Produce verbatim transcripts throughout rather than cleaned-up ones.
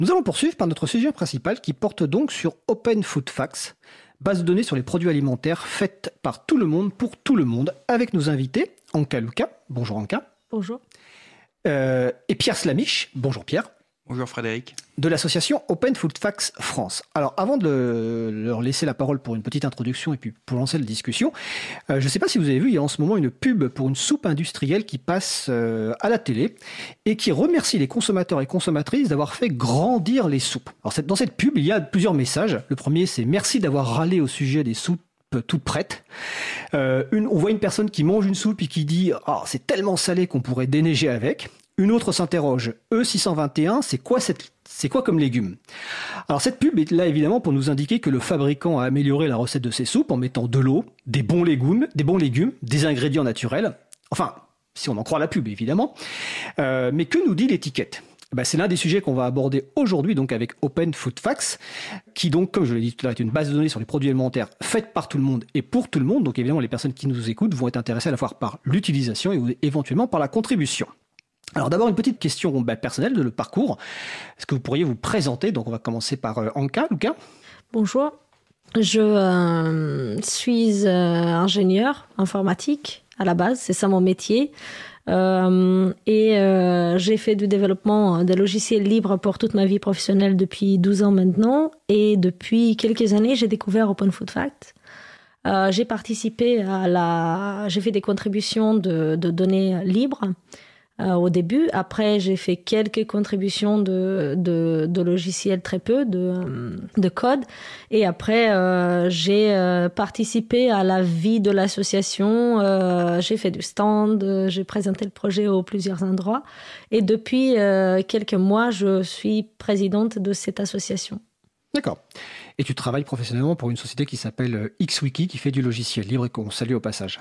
Nous allons poursuivre par notre sujet principal qui porte donc sur Open Food Facts, base de données sur les produits alimentaires faite par tout le monde pour tout le monde, avec nos invités, Anka Luca. Bonjour Anka. Bonjour. Euh, et Pierre Slamiche. Bonjour Pierre. Bonjour Frédéric. De l'association Open Food Facts France. Alors avant de le, leur laisser la parole pour une petite introduction et puis pour lancer la discussion, euh, je ne sais pas si vous avez vu, il y a en ce moment une pub pour une soupe industrielle qui passe euh, à la télé et qui remercie les consommateurs et consommatrices d'avoir fait grandir les soupes. Alors dans cette pub, il y a plusieurs messages. Le premier, c'est merci d'avoir râlé au sujet des soupes toute prête. Euh, une, on voit une personne qui mange une soupe et qui dit « Ah, c'est tellement salé qu'on pourrait déneiger avec ». Une autre s'interroge, E six cent vingt et un, c'est quoi, cette, c'est quoi comme légume? Alors cette pub est là évidemment pour nous indiquer que le fabricant a amélioré la recette de ses soupes en mettant de l'eau, des bons légumes, des bons légumes, des ingrédients naturels. Enfin, si on en croit la pub évidemment. Euh, mais que nous dit l'étiquette? Ben, c'est l'un des sujets qu'on va aborder aujourd'hui donc avec Open Food Facts, qui donc, comme je l'ai dit tout à l'heure, est une base de données sur les produits alimentaires faite par tout le monde et pour tout le monde. Donc évidemment, les personnes qui nous écoutent vont être intéressées à la fois par l'utilisation et éventuellement par la contribution. Alors d'abord une petite question bah, personnelle de le parcours. Est-ce que vous pourriez vous présenter? Donc on va commencer par euh, Anka, Luca. Bonjour, je euh, suis euh, ingénieur informatique à la base, c'est ça mon métier. Euh, et euh, j'ai fait du développement des logiciels libres pour toute ma vie professionnelle depuis douze ans maintenant. Et depuis quelques années, j'ai découvert Open Food Facts. Euh, j'ai participé à la... J'ai fait des contributions de, de données libres. Euh, au début. Après, j'ai fait quelques contributions de, de, de logiciels, très peu, de, de code. Et après, euh, j'ai euh, participé à la vie de l'association. Euh, j'ai fait du stand, euh, j'ai présenté le projet à plusieurs endroits. Et depuis euh, quelques mois, je suis présidente de cette association. D'accord. Et tu travailles professionnellement pour une société qui s'appelle XWiki, qui fait du logiciel libre et qu'on salue au passage.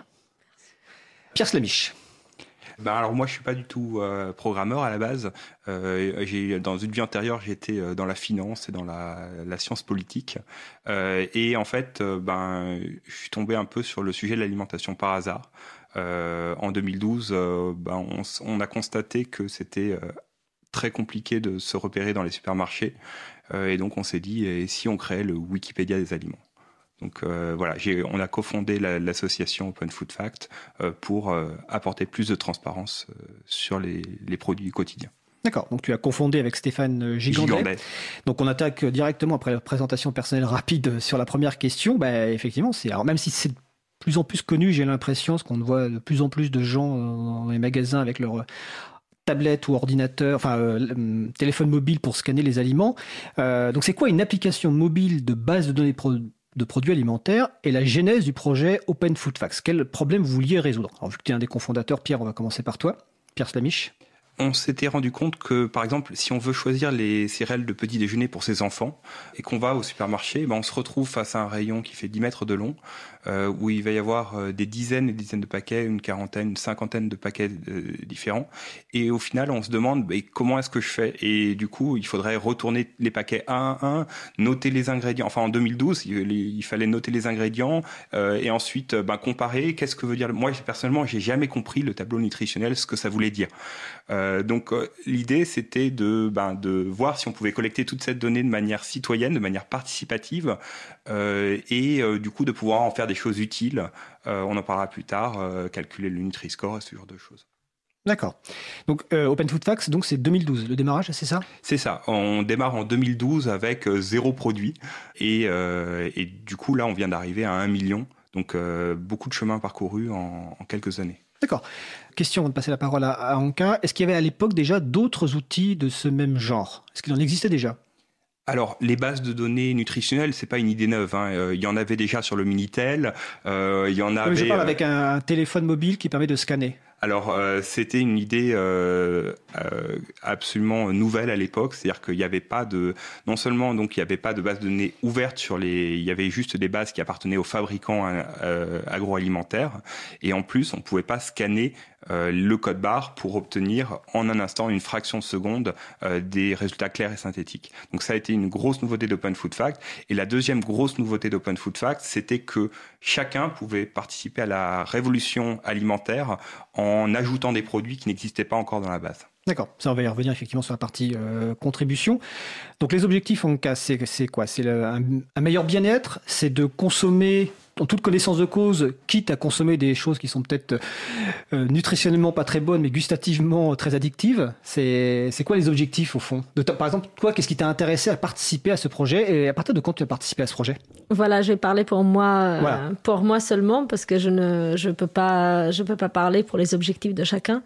Pierre Slamiche. Ben alors moi je suis pas du tout euh, programmeur à la base. Euh, j'ai dans une vie antérieure j'étais dans la finance et dans la, la science politique. Euh, et en fait euh, ben je suis tombé un peu sur le sujet de l'alimentation par hasard. Euh, en deux mille douze, euh, ben on, on a constaté que c'était euh, très compliqué de se repérer dans les supermarchés. Euh, et donc on s'est dit et si on créait le Wikipédia des aliments. Donc euh, voilà, j'ai, on a cofondé la, l'association Open Food Facts euh, pour euh, apporter plus de transparence euh, sur les, les produits quotidiens. D'accord, donc tu as cofondé avec Stéphane Gigandet. Gigandet. Donc on attaque directement après la présentation personnelle rapide sur la première question. Bah, effectivement, c'est, alors même si c'est de plus en plus connu, j'ai l'impression, parce qu'on voit de plus en plus de gens dans les magasins avec leur tablette ou ordinateur, enfin euh, téléphone mobile pour scanner les aliments. Euh, donc c'est quoi une application mobile de base de données pro- de produits alimentaires et la genèse du projet Open Food Facts? Quel problème vous vouliez résoudre? Alors, vu que tu es un des cofondateurs, Pierre, on va commencer par toi. Pierre Slamiche. On s'était rendu compte que, par exemple, si on veut choisir les céréales de petit déjeuner pour ses enfants et qu'on va au supermarché, ben on se retrouve face à un rayon qui fait dix mètres de long, euh, où il va y avoir euh, des dizaines et des dizaines de paquets, une quarantaine, une cinquantaine de paquets euh, différents. Et au final, on se demande ben, comment est-ce que je fais? Et du coup, il faudrait retourner les paquets un à un, noter les ingrédients. Enfin, en deux mille douze, il, il fallait noter les ingrédients euh, et ensuite ben, comparer. Qu'est-ce que veut dire? Moi, personnellement, j'ai jamais compris le tableau nutritionnel, ce que ça voulait dire. Euh, donc euh, l'idée c'était de, ben, de voir si on pouvait collecter toute cette donnée de manière citoyenne, de manière participative euh, et euh, du coup de pouvoir en faire des choses utiles. Euh, on en parlera plus tard, euh, calculer le Nutri-Score et ce genre de choses. D'accord. Donc euh, Open Food Facts, donc c'est deux mille douze, le démarrage, c'est ça? C'est ça. On démarre en deux mille douze avec euh, zéro produit et, euh, et du coup là on vient d'arriver à un million. Donc euh, beaucoup de chemin parcouru en, en quelques années. D'accord. Question avant de passer la parole à, à Anka. Est-ce qu'il y avait à l'époque déjà d'autres outils de ce même genre? Est-ce qu'il en existait déjà? Alors, les bases de données nutritionnelles, c'est pas une idée neuve. Hein. Euh, il y en avait déjà sur le Minitel. Euh, il y en avait. Je parle avec un, un téléphone mobile qui permet de scanner. Alors, euh, c'était une idée euh, euh, absolument nouvelle à l'époque, c'est-à-dire qu'il n'y avait pas de, non seulement donc il n'y avait pas de base de données ouverte sur les, il y avait juste des bases qui appartenaient aux fabricants euh, agroalimentaires, et en plus on pouvait pas scanner euh, le code barre pour obtenir en un instant, une fraction de seconde, euh, des résultats clairs et synthétiques. Donc ça a été une grosse nouveauté d'Open Food Facts. Et la deuxième grosse nouveauté d'Open Food Facts, c'était que chacun pouvait participer à la révolution alimentaire en ajoutant des produits qui n'existaient pas encore dans la base. D'accord, ça on va y revenir effectivement sur la partie euh, contribution. Donc les objectifs en cas, c'est, c'est quoi? C'est le, un, un meilleur bien-être, c'est de consommer en toute connaissance de cause, quitte à consommer des choses qui sont peut-être euh, nutritionnellement pas très bonnes, mais gustativement très addictives. C'est, c'est quoi les objectifs au fond de ta, par exemple, toi, qu'est-ce qui t'a intéressé à participer à ce projet et à partir de quand tu as participé à ce projet? Voilà, je vais parler pour moi, voilà. euh, pour moi seulement, parce que je ne, je peux pas, je peux pas parler pour les objectifs de chacun.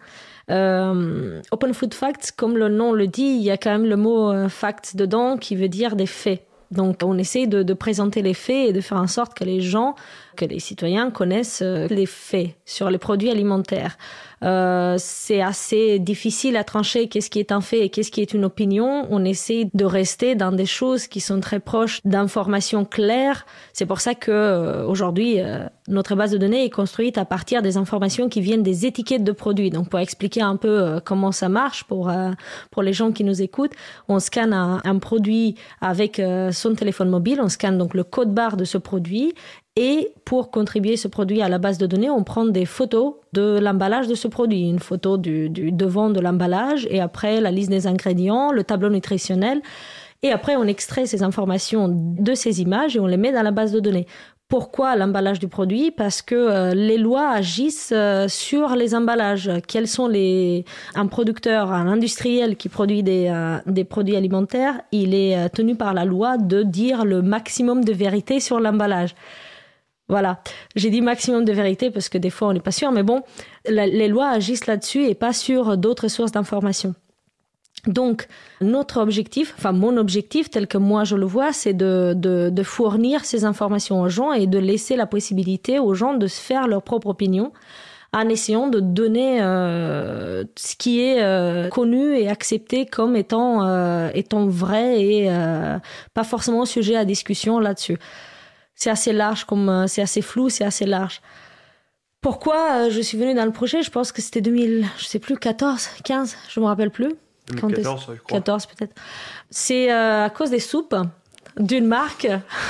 Euh, Open Food Facts, comme le nom le dit, il y a quand même le mot euh, facts dedans qui veut dire des faits. Donc, on essaie de, de présenter les faits et de faire en sorte que les gens, que les citoyens connaissent les faits sur les produits alimentaires. Euh, c'est assez difficile à trancher qu'est-ce qui est un fait et qu'est-ce qui est une opinion. On essaie de rester dans des choses qui sont très proches d'informations claires. C'est pour ça que euh, aujourd'hui, euh, notre base de données est construite à partir des informations qui viennent des étiquettes de produits. Donc, pour expliquer un peu euh, comment ça marche pour euh, pour les gens qui nous écoutent, on scanne un, un produit avec euh, son téléphone mobile. On scanne donc le code barre de ce produit. Et pour contribuer ce produit à la base de données, on prend des photos de l'emballage de ce produit. Une photo du, du devant de l'emballage et après la liste des ingrédients, le tableau nutritionnel. Et après, on extrait ces informations de ces images et on les met dans la base de données. Pourquoi l'emballage du produit? Parce que euh, les lois agissent euh, sur les emballages. Quels sont les... Un producteur, un industriel qui produit des, euh, des produits alimentaires, il est euh, tenu par la loi de dire le maximum de vérité sur l'emballage. Voilà, j'ai dit maximum de vérité parce que des fois on n'est pas sûr, mais bon, la, les lois agissent là-dessus et pas sur d'autres sources d'informations. Donc, notre objectif, enfin mon objectif tel que moi je le vois, c'est de, de, de fournir ces informations aux gens et de laisser la possibilité aux gens de se faire leur propre opinion en essayant de donner euh, ce qui est euh, connu et accepté comme étant, euh, étant vrai et euh, pas forcément sujet à discussion là-dessus. C'est assez large, comme c'est assez flou, c'est assez large. Pourquoi je suis venue dans le projet? Je pense que c'était deux mille, je sais plus, quatorze, quinze, je me rappelle plus. deux mille quatorze, je crois. quatorze peut-être. C'est euh, à cause des soupes d'une marque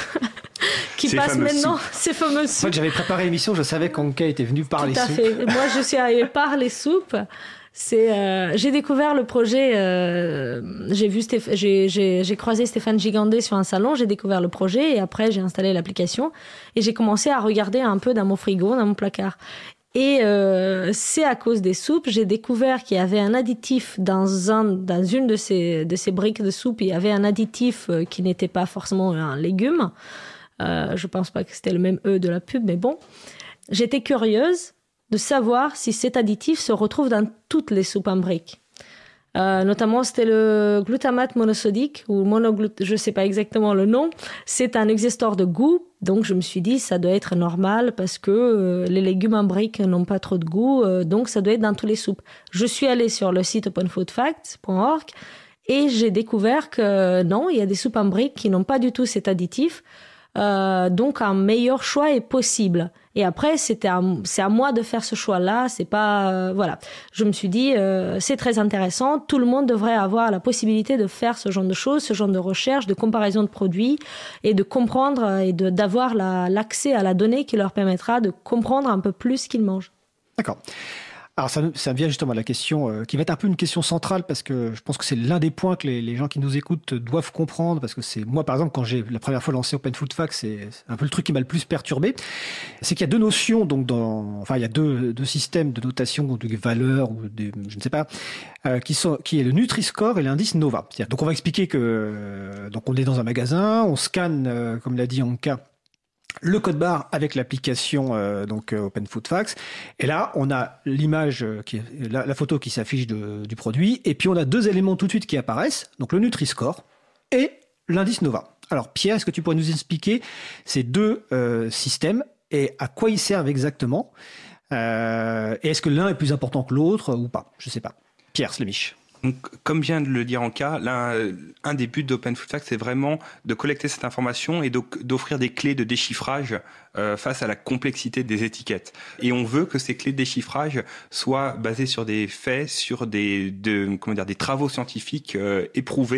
qui ces passe maintenant, soupes. ces fameuses soupes. En fait, j'avais préparé l'émission, je savais qu'Anka était venue par Tout les à soupes. fait. Moi, je suis arrivée par les soupes. C'est, euh, j'ai découvert le projet, euh, j'ai vu Stéph- j'ai, j'ai, j'ai croisé Stéphane Gigandet sur un salon, j'ai découvert le projet et après j'ai installé l'application et j'ai commencé à regarder un peu dans mon frigo, dans mon placard. Et euh, c'est à cause des soupes, j'ai découvert qu'il y avait un additif dans, un, dans une de ces, de ces briques de soupe, il y avait un additif qui n'était pas forcément un légume. Euh, je pense pas que c'était le même E de la pub, mais bon. J'étais curieuse de savoir si cet additif se retrouve dans toutes les soupes en briques. Euh, notamment, c'était le glutamate monosodique, ou monoglut... je ne sais pas exactement le nom. C'est un exhausteur de goût, donc je me suis dit, ça doit être normal parce que euh, les légumes en briques n'ont pas trop de goût, euh, donc ça doit être dans toutes les soupes. Je suis allée sur le site open food facts point org et j'ai découvert que non, il y a des soupes en briques qui n'ont pas du tout cet additif. Euh, donc un meilleur choix est possible. Et après, c'était à, c'est à moi de faire ce choix-là. C'est pas, euh, voilà. Je me suis dit, euh, c'est très intéressant. Tout le monde devrait avoir la possibilité de faire ce genre de choses, ce genre de recherche, de comparaison de produits et de comprendre et de, d'avoir la, l'accès à la donnée qui leur permettra de comprendre un peu plus ce qu'ils mangent. D'accord. Alors ça, ça vient justement à la question euh, qui va être un peu une question centrale parce que je pense que c'est l'un des points que les, les gens qui nous écoutent doivent comprendre parce que c'est moi par exemple quand j'ai la première fois lancé Open Food Facts, c'est, c'est un peu le truc qui m'a le plus perturbé, c'est qu'il y a deux notions donc dans enfin il y a deux, deux systèmes de notation ou de valeurs ou de, je ne sais pas euh, qui sont qui est le Nutri-Score et l'indice Nova. C'est-à-dire, donc on va expliquer que euh, donc on est dans un magasin, on scanne euh, comme l'a dit Anka le code barre avec l'application euh, donc euh, Open Food Facts et là on a l'image euh, qui est, la, la photo qui s'affiche de, du produit et puis on a deux éléments tout de suite qui apparaissent donc le Nutri-Score et l'indice Nova. Alors Pierre, est-ce que tu pourrais nous expliquer ces deux euh, systèmes et à quoi ils servent exactement euh, et est-ce que l'un est plus important que l'autre ou pas? Je sais pas. Pierre Slemisch. Donc, comme vient de le dire Anka, l'un, un des buts d'Open Food Facts, c'est vraiment de collecter cette information et d'offrir des clés de déchiffrage euh, face à la complexité des étiquettes. Et on veut que ces clés de déchiffrage soient basées sur des faits, sur des, de, comment dire, des travaux scientifiques euh, éprouvés.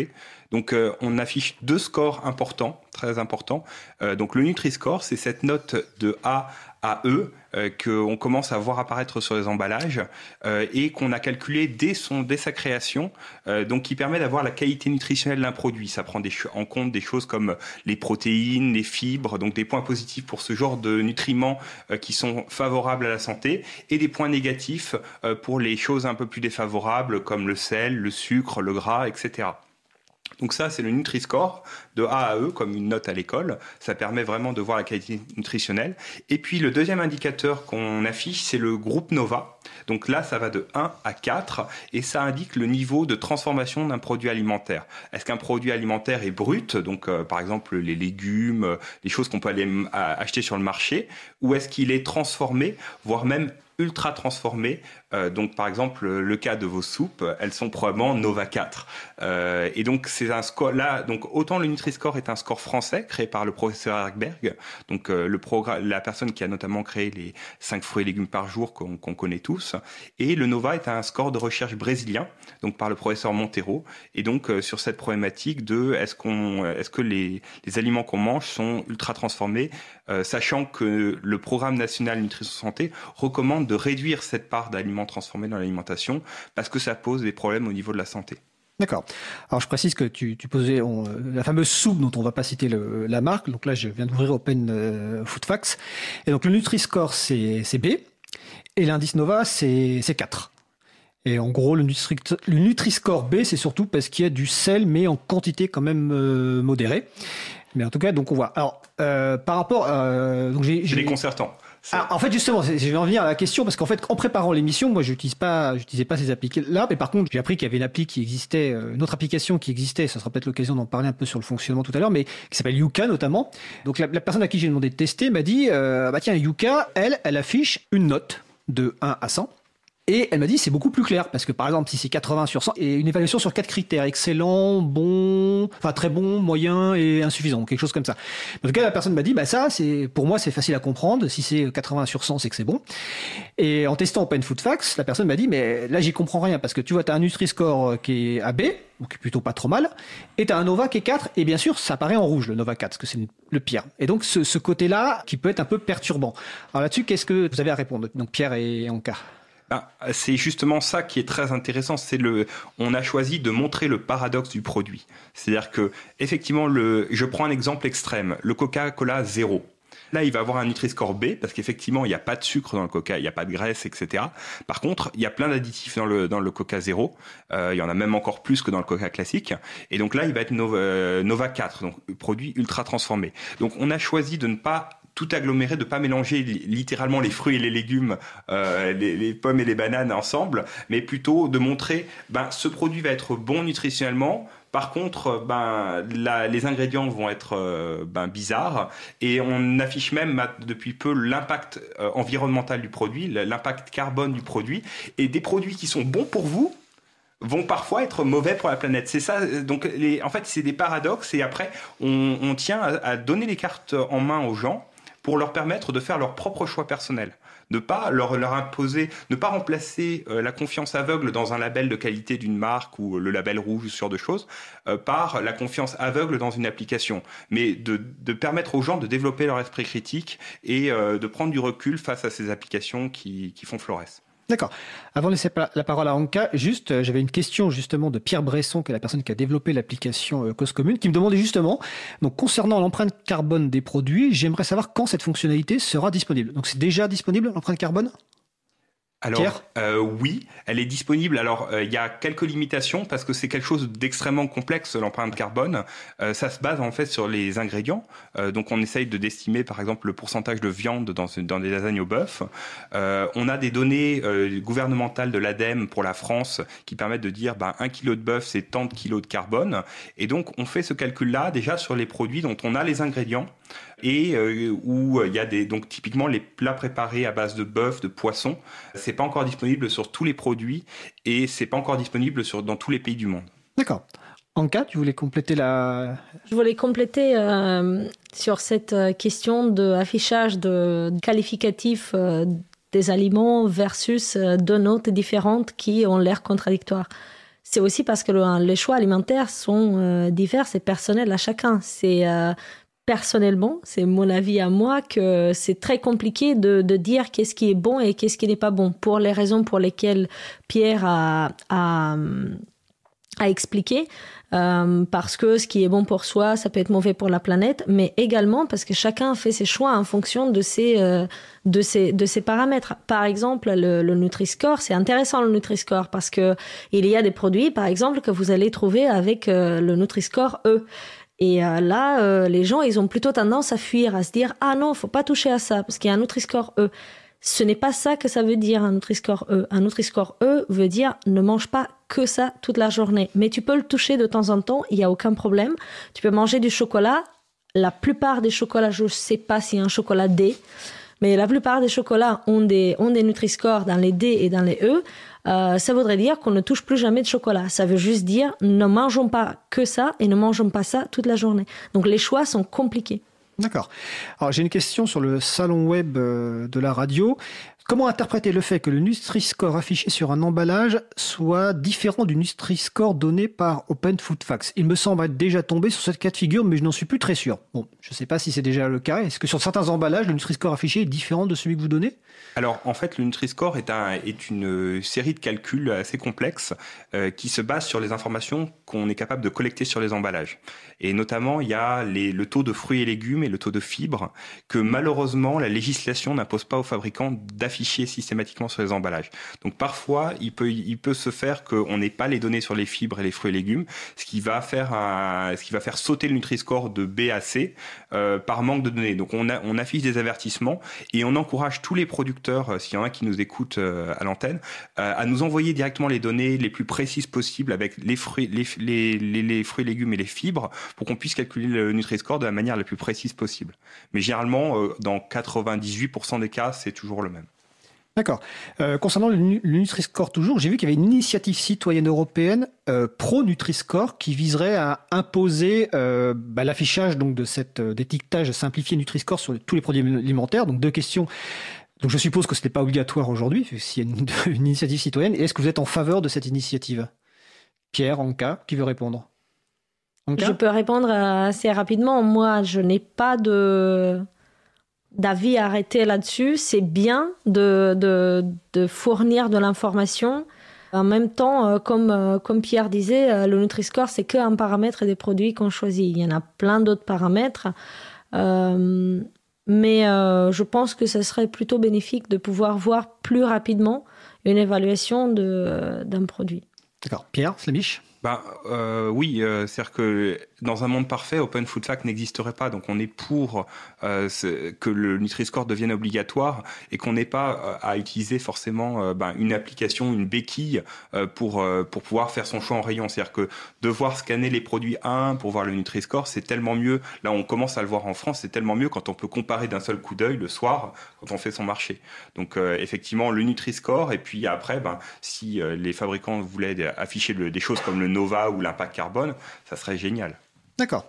Donc euh, on affiche deux scores importants, très importants. Euh, donc le Nutri-Score, c'est cette note de A à E euh, qu'on commence à voir apparaître sur les emballages euh, et qu'on a calculé dès, son, dès sa création, euh, donc qui permet d'avoir la qualité nutritionnelle d'un produit. Ça prend des, en compte des choses comme les protéines, les fibres, donc des points positifs pour ce genre de nutriments euh, qui sont favorables à la santé et des points négatifs euh, pour les choses un peu plus défavorables comme le sel, le sucre, le gras, et cetera. Donc ça, c'est le Nutri-Score de A à E, comme une note à l'école. Ça permet vraiment de voir la qualité nutritionnelle. Et puis, le deuxième indicateur qu'on affiche, c'est le groupe Nova. Donc là, ça va de un à quatre et ça indique le niveau de transformation d'un produit alimentaire. Est-ce qu'un produit alimentaire est brut, donc euh, par exemple les légumes, euh, les choses qu'on peut aller m- acheter sur le marché, ou est-ce qu'il est transformé, voire même ultra transformées. Euh, donc, par exemple, le cas de vos soupes, elles sont probablement Nova quatre. Euh, et donc, c'est un score là. Donc, autant le Nutri-Score est un score français créé par le professeur Erkberg, donc euh, le programme, la personne qui a notamment créé les cinq fruits et légumes par jour qu'on, qu'on connaît tous. Et le Nova est un score de recherche brésilien, donc par le professeur Monteiro. Et donc, euh, sur cette problématique de est-ce qu'on, est-ce que les, les aliments qu'on mange sont ultra transformés, euh, sachant que le programme national Nutrition Santé recommande de réduire cette part d'aliments transformés dans l'alimentation parce que ça pose des problèmes au niveau de la santé. D'accord. Alors je précise que tu, tu posais on, la fameuse soupe dont on ne va pas citer le, la marque. Donc là, je viens d'ouvrir Open euh, Food Facts. Et donc le Nutri-Score, c'est, c'est B. Et l'indice Nova, c'est, c'est quatre. Et en gros, le, Nutri, le Nutri-Score B, c'est surtout parce qu'il y a du sel, mais en quantité quand même euh, modérée. Mais en tout cas, donc on voit. Alors, euh, par rapport... Euh, donc j'ai, c'est j'ai... déconcertant. Ah, en fait, justement, je vais en venir à la question parce qu'en fait, en préparant l'émission, moi, je n'utilise pas, j'utilisais pas ces applis-là, mais par contre, j'ai appris qu'il y avait une appli qui existait, une autre application qui existait. Ça sera peut-être l'occasion d'en parler un peu sur le fonctionnement tout à l'heure, mais qui s'appelle Yuka notamment. Donc, la, la personne à qui j'ai demandé de tester m'a dit, euh, bah tiens, Yuka, elle, elle affiche une note de un à cent. Et elle m'a dit c'est beaucoup plus clair parce que par exemple si c'est quatre-vingts sur cent et une évaluation sur quatre critères excellent, bon, enfin très bon, moyen et insuffisant, quelque chose comme ça. En tout cas la personne m'a dit bah ça c'est pour moi c'est facile à comprendre, si c'est quatre-vingts sur cent c'est que c'est bon. Et en testant Open Food Facts, la personne m'a dit mais là j'y comprends rien parce que tu vois tu as un Nutri-Score qui est A B, donc qui est plutôt pas trop mal, et tu as un Nova qui est quatre et bien sûr ça apparaît en rouge le Nova quatre parce que c'est le pire. Et donc ce, ce côté-là qui peut être un peu perturbant. Alors là-dessus qu'est-ce que vous avez à répondre donc Pierre et Anka? Ben, c'est justement ça qui est très intéressant. C'est le, on a choisi de montrer le paradoxe du produit. C'est-à-dire que, effectivement, le, je prends un exemple extrême. Le Coca-Cola zéro. Là, il va avoir un Nutri-Score B parce qu'effectivement, il n'y a pas de sucre dans le Coca, il n'y a pas de graisse, et cetera. Par contre, il y a plein d'additifs dans le, dans le Coca zéro. Euh, il y en a même encore plus que dans le Coca classique. Et donc là, il va être Nova, euh, Nova quatre, donc produit ultra transformé. Donc, on a choisi de ne pas tout agglomérer, de pas mélanger littéralement les fruits et les légumes, euh, les, les pommes et les bananes ensemble, mais plutôt de montrer, ben, ce produit va être bon nutritionnellement. Par contre, ben, la, les ingrédients vont être euh, ben, bizarres et on affiche même depuis peu l'impact euh, environnemental du produit, l'impact carbone du produit et des produits qui sont bons pour vous vont parfois être mauvais pour la planète. C'est ça. Donc, les, en fait, c'est des paradoxes et après, on, on tient à, à donner les cartes en main aux gens pour leur permettre de faire leur propre choix personnel. Ne pas leur, leur imposer, ne pas remplacer euh, la confiance aveugle dans un label de qualité d'une marque ou le label rouge ou ce genre de choses euh, par la confiance aveugle dans une application. Mais de, de permettre aux gens de développer leur esprit critique et euh, de prendre du recul face à ces applications qui, qui font florès. D'accord. Avant de laisser la parole à Anka, juste, euh, j'avais une question justement de Pierre Bresson, qui est la personne qui a développé l'application euh, Cause Commune, qui me demandait justement, donc concernant l'empreinte carbone des produits, j'aimerais savoir quand cette fonctionnalité sera disponible. Donc c'est déjà disponible l'empreinte carbone ? Alors euh, oui, elle est disponible. Alors il euh, y a quelques limitations parce que c'est quelque chose d'extrêmement complexe, l'empreinte carbone. Euh, ça se base en fait sur les ingrédients. Euh, donc on essaye de d'estimer par exemple le pourcentage de viande dans dans des lasagnes au bœuf. Euh, on a des données euh, gouvernementales de l'ADEME pour la France qui permettent de dire ben un kilo de bœuf c'est tant de kilos de carbone. Et donc on fait ce calcul-là déjà sur les produits dont on a les ingrédients et euh, où il y a des donc typiquement les plats préparés à base de bœuf, de poisson. C'est pas encore disponible sur tous les produits et c'est pas encore disponible sur, dans tous les pays du monde. D'accord. Anka, tu voulais compléter la... Je voulais compléter euh, sur cette question d'affichage de qualificatifs euh, des aliments versus euh, deux notes différentes qui ont l'air contradictoires. c'est aussi parce que le, les choix alimentaires sont euh, divers et personnels à chacun. C'est euh, personnellement, c'est mon avis à moi, que c'est très compliqué de, de dire qu'est-ce qui est bon et qu'est-ce qui n'est pas bon. Pour les raisons pour lesquelles Pierre a, a, a expliqué, euh, parce que ce qui est bon pour soi, ça peut être mauvais pour la planète, mais également parce que chacun fait ses choix en fonction de ses, euh, de ses, de ses paramètres. Par exemple, le, le Nutri-Score, c'est intéressant le Nutri-Score parce que il y a des produits, par exemple, que vous allez trouver avec euh, le Nutri-Score E. Et euh, là, euh, les gens, ils ont plutôt tendance à fuir, à se dire « Ah non, faut pas toucher à ça, parce qu'il y a un Nutri-Score E ». Ce n'est pas ça que ça veut dire, un Nutri-Score E. Un Nutri-Score E veut dire « Ne mange pas que ça toute la journée ». Mais tu peux le toucher de temps en temps, il n'y a aucun problème. Tu peux manger du chocolat. La plupart des chocolats, je ne sais pas s'il y a un chocolat D, mais la plupart des chocolats ont des, ont des Nutri-Score dans les D et dans les E. Euh, ça voudrait dire qu'on ne touche plus jamais de chocolat. Ça veut juste dire ne mangeons pas que ça et ne mangeons pas ça toute la journée. Donc les choix sont compliqués. D'accord. Alors j'ai une question sur le salon web de la radio. Comment interpréter le fait que le Nutri-Score affiché sur un emballage soit différent du Nutri-Score donné par Open Food Facts? Il me semble être déjà tombé sur cette cas de figure, mais je n'en suis plus très sûr. Bon, je ne sais pas si c'est déjà le cas. Est-ce que sur certains emballages, le Nutri-Score affiché est différent de celui que vous donnez? Alors, en fait, le Nutri-Score est, un, est une série de calculs assez complexes euh, qui se basent sur les informations qu'on est capable de collecter sur les emballages. Et notamment, il y a les, le taux de fruits et légumes et le taux de fibres que malheureusement, la législation n'impose pas aux fabricants d'afficher systématiquement sur les emballages. Donc parfois, il peut, il peut se faire qu'on n'ait pas les données sur les fibres et les fruits et légumes, ce qui va faire, un, ce qui va faire sauter le Nutri-Score de B à C euh, par manque de données. Donc on, a, on affiche des avertissements et on encourage tous les producteurs, euh, s'il y en a qui nous écoutent euh, à l'antenne, euh, à nous envoyer directement les données les plus précises possibles avec les fruits, les, les, les, les fruits, légumes et les fibres pour qu'on puisse calculer le Nutri-Score de la manière la plus précise possible. Mais généralement, euh, dans quatre-vingt-dix-huit pour cent des cas, c'est toujours le même. D'accord. Euh, concernant le, le Nutri-Score toujours, j'ai vu qu'il y avait une initiative citoyenne européenne euh, pro-Nutri-Score qui viserait à imposer euh, bah, l'affichage donc de cet euh, d'étiquetage simplifié Nutri-Score sur tous les produits alimentaires. Donc deux questions. Donc je suppose que ce n'est pas obligatoire aujourd'hui s'il y a une, une initiative citoyenne. Et est-ce que vous êtes en faveur de cette initiative? Pierre, Anka, qui veut répondre? Anka? Je peux répondre assez rapidement. Moi, je n'ai pas de... d'avis arrêté là-dessus. C'est bien de, de, de fournir de l'information. En même temps, comme, comme Pierre disait, le Nutri-Score, c'est qu'un paramètre des produits qu'on choisit. Il y en a plein d'autres paramètres. Euh, mais euh, je pense que ce serait plutôt bénéfique de pouvoir voir plus rapidement une évaluation de, d'un produit. D'accord. Pierre, Slamish? Ben, euh, oui, euh, c'est-à-dire que dans un monde parfait, Open Food Facts n'existerait pas. Donc on est pour euh, ce, que le Nutri-Score devienne obligatoire et qu'on n'ait pas euh, à utiliser forcément euh, ben, une application, une béquille euh, pour, euh, pour pouvoir faire son choix en rayon. C'est-à-dire que devoir scanner les produits un pour voir le Nutri-Score, c'est tellement mieux. Là, on commence à le voir en France, c'est tellement mieux quand on peut comparer d'un seul coup d'œil le soir quand on fait son marché. Donc euh, effectivement, le Nutri-Score et puis après, ben, si euh, les fabricants voulaient afficher le, des choses comme le Nova ou l'impact carbone, ça serait génial. D'accord.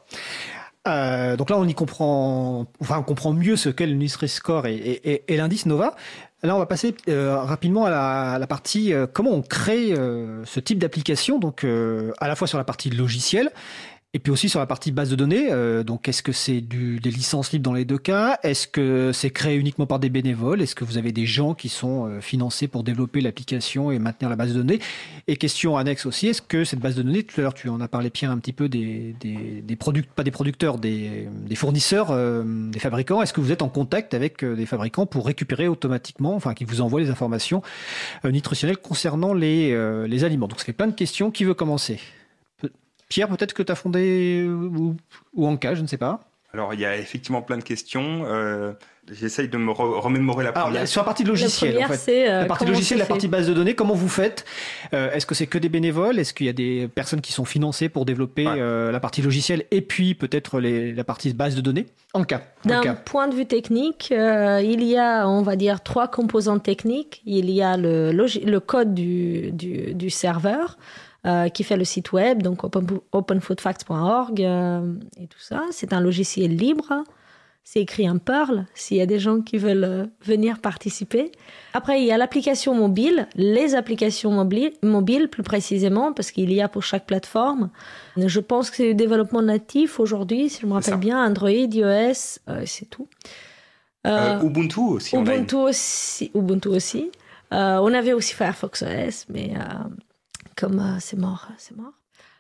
Euh, donc là, on y comprend, enfin, on comprend mieux ce qu'est le Nutri-Score et, et, et l'indice Nova. Là, on va passer euh, rapidement à la, à la partie euh, comment on crée euh, ce type d'application, donc euh, à la fois sur la partie logicielle et puis aussi sur la partie base de données. Euh, donc, est-ce que c'est du, des licences libres dans les deux cas? Est-ce que c'est créé uniquement par des bénévoles? Est-ce que vous avez des gens qui sont euh, financés pour développer l'application et maintenir la base de données? Et question annexe aussi, est-ce que cette base de données, tout à l'heure tu en as parlé Pierre un petit peu des, des, des producteurs, pas des producteurs, des, des fournisseurs, euh, des fabricants, est-ce que vous êtes en contact avec euh, des fabricants pour récupérer automatiquement, enfin qui vous envoient les informations euh, nutritionnelles concernant les, euh, les aliments? Donc ça fait plein de questions. Qui veut commencer? Pierre, peut-être que tu as fondé, ou, ou Anka, je ne sais pas. Alors, il y a effectivement plein de questions. Euh, J'essaye de me re remémorer la première. Alors, sur la partie logicielle, la en fait. Euh, la partie logicielle, la partie base de données, comment vous faites? euh, Est-ce que c'est que des bénévoles? Est-ce qu'il y a des personnes qui sont financées pour développer ouais. euh, la partie logicielle et puis peut-être les, la partie base de données? Anka. D'un point de vue technique, euh, il y a, on va dire, trois composantes techniques. Il y a le, le code du, du, du serveur, Euh, qui fait le site web, donc open, open food facts point org euh, et tout ça. C'est un logiciel libre. C'est écrit en Perl, s'il y a des gens qui veulent euh, venir participer. Après, il y a l'application mobile, les applications mobiles, mobiles plus précisément, parce qu'il y a pour chaque plateforme. Je pense que c'est le développement natif aujourd'hui, si je me rappelle bien, Android, iOS, euh, c'est tout. Euh, euh, Ubuntu aussi. Ubuntu aussi. Ubuntu aussi. Euh, on avait aussi Firefox O S, mais euh, comme euh, c'est mort, c'est mort.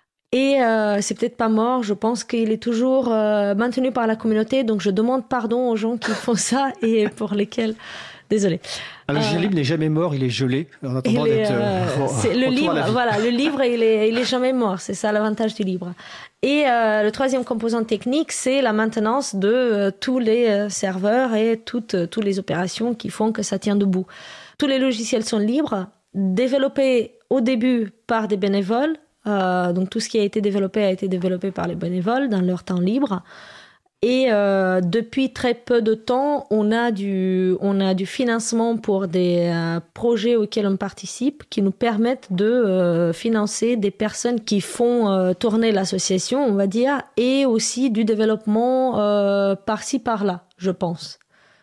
Et euh, c'est peut-être pas mort, je pense qu'il est toujours euh, maintenu par la communauté, donc je demande pardon aux gens qui font ça et pour lesquels... Désolée. Le logiciel euh, libre n'est jamais mort, il est gelé en attendant est, d'être... Euh, euh, c'est le livre, voilà, le livre, il est, il est jamais mort, c'est ça l'avantage du livre. Et euh, le troisième composant technique, c'est la maintenance de euh, tous les euh, serveurs et toutes, euh, toutes les opérations qui font que ça tient debout. Tous les logiciels sont libres, développés au début par des bénévoles. Euh, donc tout ce qui a été développé a été développé par les bénévoles dans leur temps libre. Et euh, depuis très peu de temps, on a du, on a du financement pour des euh, projets auxquels on participe qui nous permettent de euh, financer des personnes qui font euh, tourner l'association, on va dire, et aussi du développement euh, par-ci, par-là, je pense.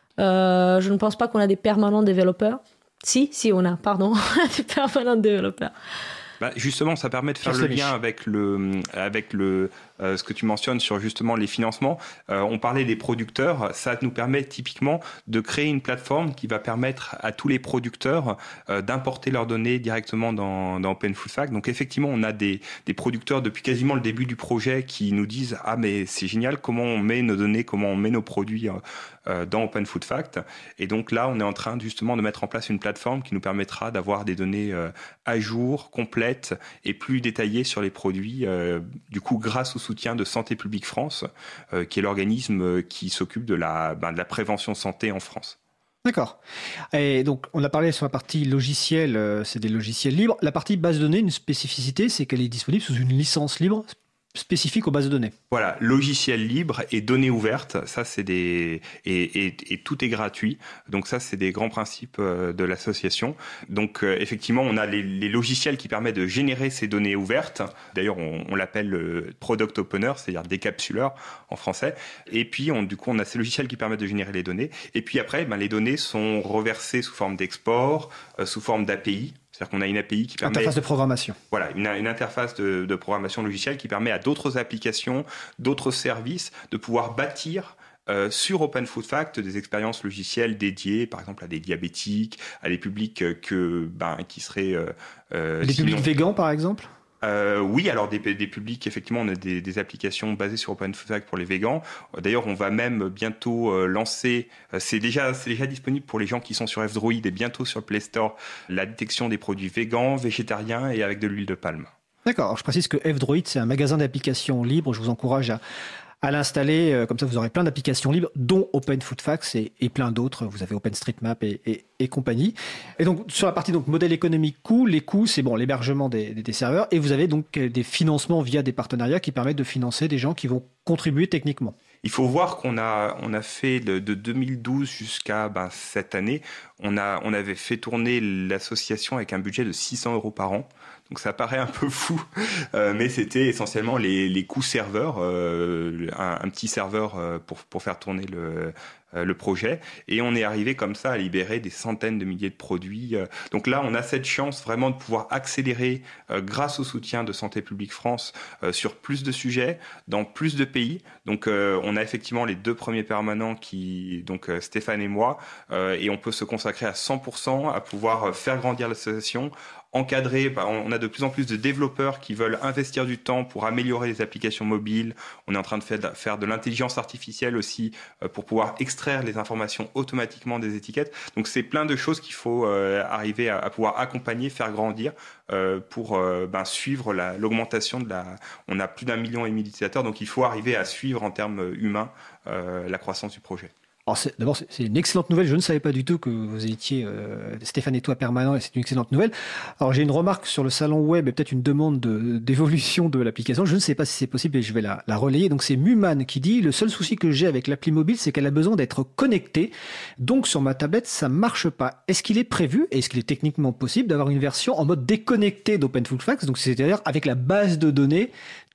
Euh, je ne pense pas qu'on a des permanents développeurs. Si, si, on a, pardon, des permanents développeurs. Bah justement, ça permet de faire le lien avec le, avec le, euh, ce que tu mentionnes sur justement les financements. Euh, on parlait des producteurs. Ça nous permet typiquement de créer une plateforme qui va permettre à tous les producteurs euh, d'importer leurs données directement dans, dans Open Food Facts. Donc effectivement, on a des, des producteurs depuis quasiment le début du projet qui nous disent ah mais c'est génial comment on met nos données, comment on met nos produits euh, dans Open Food Facts. Et donc là, on est en train justement de mettre en place une plateforme qui nous permettra d'avoir des données euh, à jour, complètes et plus détaillées sur les produits, euh, du coup grâce au soutien de Santé publique France, euh, qui est l'organisme qui s'occupe de la, ben, de la prévention santé en France. D'accord. Et donc, on a parlé sur la partie logicielle, euh, c'est des logiciels libres. La partie base de données, une spécificité, c'est qu'elle est disponible sous une licence libre spécifique aux bases de données. Voilà, logiciel libre et données ouvertes, ça c'est des et, et, et tout est gratuit. Donc ça c'est des grands principes de l'association. Donc euh, effectivement, on a les, les logiciels qui permettent de générer ces données ouvertes. D'ailleurs, on, on l'appelle le product opener, c'est-à-dire décapsuleur en français. Et puis on, du coup, on a ces logiciels qui permettent de générer les données. Et puis après, ben, les données sont reversées sous forme d'export, euh, sous forme d'A P I. C'est-à-dire qu'on a une A P I qui permet... Interface de programmation. Voilà, une, une interface de, de programmation logicielle qui permet à d'autres applications, d'autres services de pouvoir bâtir euh, sur Open Food Facts des expériences logicielles dédiées, par exemple à des diabétiques, à des publics que, ben, qui seraient... Euh, euh, des sinon... publics végans, par exemple ? Euh, oui, alors des, des publics, effectivement, on a des, des applications basées sur Open Food Facts pour les végans. D'ailleurs, on va même bientôt euh, lancer, euh, c'est déjà, c'est déjà disponible pour les gens qui sont sur F-Droid et bientôt sur le Play Store, la détection des produits végans, végétariens et avec de l'huile de palme. D'accord, alors je précise que F-Droid, c'est un magasin d'applications libres. Je vous encourage à, à l'installer, comme ça vous aurez plein d'applications libres, dont Open Food Facts et, et plein d'autres. Vous avez OpenStreetMap et, et, et compagnie. Et donc sur la partie donc modèle économique coût, les coûts c'est bon l'hébergement des, des, des serveurs et vous avez donc des financements via des partenariats qui permettent de financer des gens qui vont contribuer techniquement. Il faut voir qu'on a, on a fait de, de deux mille douze jusqu'à ben, cette année, on, a, on avait fait tourner l'association avec un budget de six cents euros par an. Donc ça paraît un peu fou, euh, mais c'était essentiellement les, les coûts serveurs, euh, un, un petit serveur euh, pour, pour faire tourner le, euh, le projet. Et on est arrivé comme ça à libérer des centaines de milliers de produits. Donc là, on a cette chance vraiment de pouvoir accélérer euh, grâce au soutien de Santé publique France euh, sur plus de sujets, dans plus de pays. Donc euh, on a effectivement les deux premiers permanents, qui, donc euh, Stéphane et moi, euh, et on peut se consacrer à cent pour cent à pouvoir faire grandir l'association, encadré, on a de plus en plus de développeurs qui veulent investir du temps pour améliorer les applications mobiles. On est en train de faire de l'intelligence artificielle aussi pour pouvoir extraire les informations automatiquement des étiquettes. Donc c'est plein de choses qu'il faut arriver à pouvoir accompagner, faire grandir pour ben, suivre la, l'augmentation de la... On a plus d'un million et demi d'utilisateurs, donc il faut arriver à suivre en termes humains la croissance du projet. Alors c'est, d'abord, c'est, c'est une excellente nouvelle. Je ne savais pas du tout que vous étiez euh, Stéphane et toi permanent, et c'est une excellente nouvelle. Alors j'ai une remarque sur le salon web et peut-être une demande de, d'évolution de l'application. Je ne sais pas si c'est possible et je vais la, la relayer. Donc c'est Muman qui dit: le seul souci que j'ai avec l'appli mobile, c'est qu'elle a besoin d'être connectée. Donc sur ma tablette, ça marche pas. Est-ce qu'il est prévu, et est-ce qu'il est techniquement possible d'avoir une version en mode déconnecté d'Open Food Facts, donc c'est-à-dire avec la base de données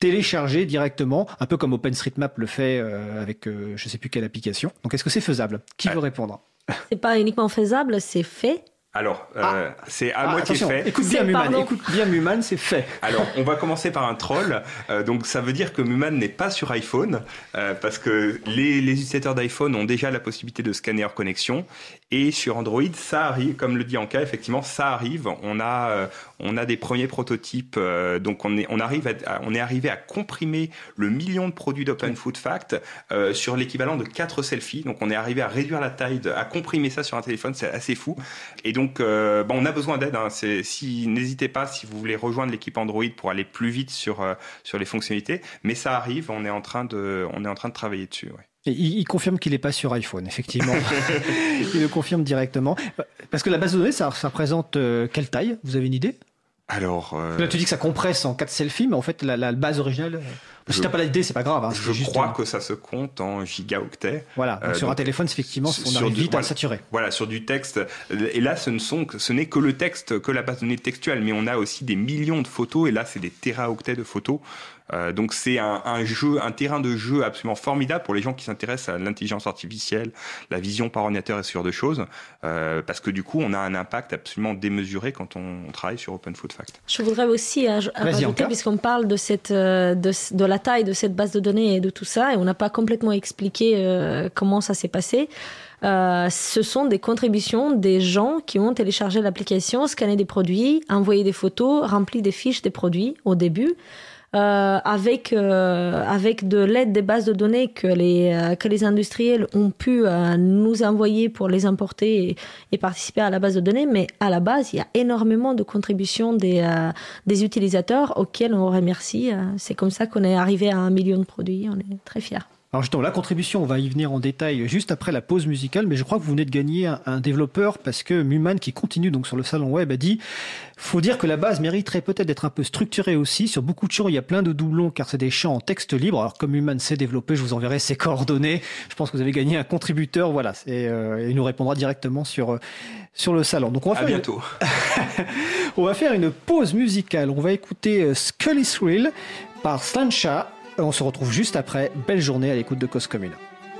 télécharger directement, un peu comme OpenStreetMap le fait euh, avec euh, je ne sais plus quelle application. Donc est-ce que c'est faisable? Qui veut répondre? C'est pas uniquement faisable, c'est fait. Alors, euh, ah. c'est à ah, moitié attention, fait. Écoute bien, Muman, écoute bien, Muman, c'est fait. Alors, on va commencer par un troll. Euh, donc, ça veut dire que Muman n'est pas sur iPhone, euh, parce que les, les utilisateurs d'iPhone ont déjà la possibilité de scanner hors connexion. Et sur Android, ça arrive, comme le dit Anka, effectivement, ça arrive. On a, euh, on a des premiers prototypes. Euh, donc, on est, on arrive, à, on est arrivé à comprimer le million de produits d'Open Food Fact euh, sur l'équivalent de quatre selfies. Donc, on est arrivé à réduire la taille, de, à comprimer ça sur un téléphone. C'est assez fou. Et donc, euh, bon, on a besoin d'aide. Hein. C'est, si, n'hésitez pas si vous voulez rejoindre l'équipe Android pour aller plus vite sur euh, sur les fonctionnalités. Mais ça arrive. On est en train de, on est en train de travailler dessus. Ouais. Et il, il confirme qu'il n'est pas sur iPhone, effectivement. Il le confirme directement. Parce que la base de données, ça, ça représente euh, quelle taille? Vous avez une idée? Alors, euh... là, tu dis que ça compresse en quatre selfies, mais en fait, la, la base originale. Je... Si t'as pas l'idée, c'est pas grave. Hein, je crois une... que ça se compte en gigaoctets. Voilà. Donc euh, sur donc, un téléphone, effectivement, on arrive du, vite voilà, à saturer. Voilà, sur du texte. Et là, ce ne sont, ce n'est que le texte, que la base de données textuelle, mais on a aussi des millions de photos. Et là, c'est des téraoctets de photos. Euh, donc c'est un, un jeu, un terrain de jeu absolument formidable pour les gens qui s'intéressent à l'intelligence artificielle, la vision par ordinateur et ce genre de choses, euh, parce que du coup on a un impact absolument démesuré quand on, on travaille sur Open Food Fact. Je voudrais aussi aj- rajouter, puisqu'on parle de cette, de, de la taille de cette base de données et de tout ça, et on n'a pas complètement expliqué euh, comment ça s'est passé. Euh, ce sont des contributions des gens qui ont téléchargé l'application, scanné des produits, envoyé des photos, rempli des fiches des produits au début. Euh, avec euh, avec de l'aide des bases de données que les euh, que les industriels ont pu euh, nous envoyer pour les importer et, et participer à la base de données, mais à la base il y a énormément de contributions des euh, des utilisateurs auxquels on remercie. C'est comme ça qu'on est arrivé à un million de produits. On est très fiers. Alors justement, la contribution, on va y venir en détail juste après la pause musicale, mais je crois que vous venez de gagner un, un développeur parce que Muman, qui continue donc sur le salon web, a dit « Faut dire que la base mériterait peut-être d'être un peu structurée aussi. Sur beaucoup de champs, il y a plein de doublons car c'est des champs en texte libre. Alors comme Muman sait développer, je vous enverrai ses coordonnées. Je pense que vous avez gagné un contributeur. Voilà, c'est, euh, il nous répondra directement sur, euh, sur le salon. Donc on va à faire bientôt. Une... on va faire une pause musicale. On va écouter euh, Scully Thrill par Slancha. On se retrouve juste après. Belle journée à l'écoute de Cause Commune.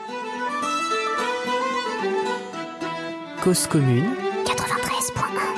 Cause Commune quatre-vingt-treize point un.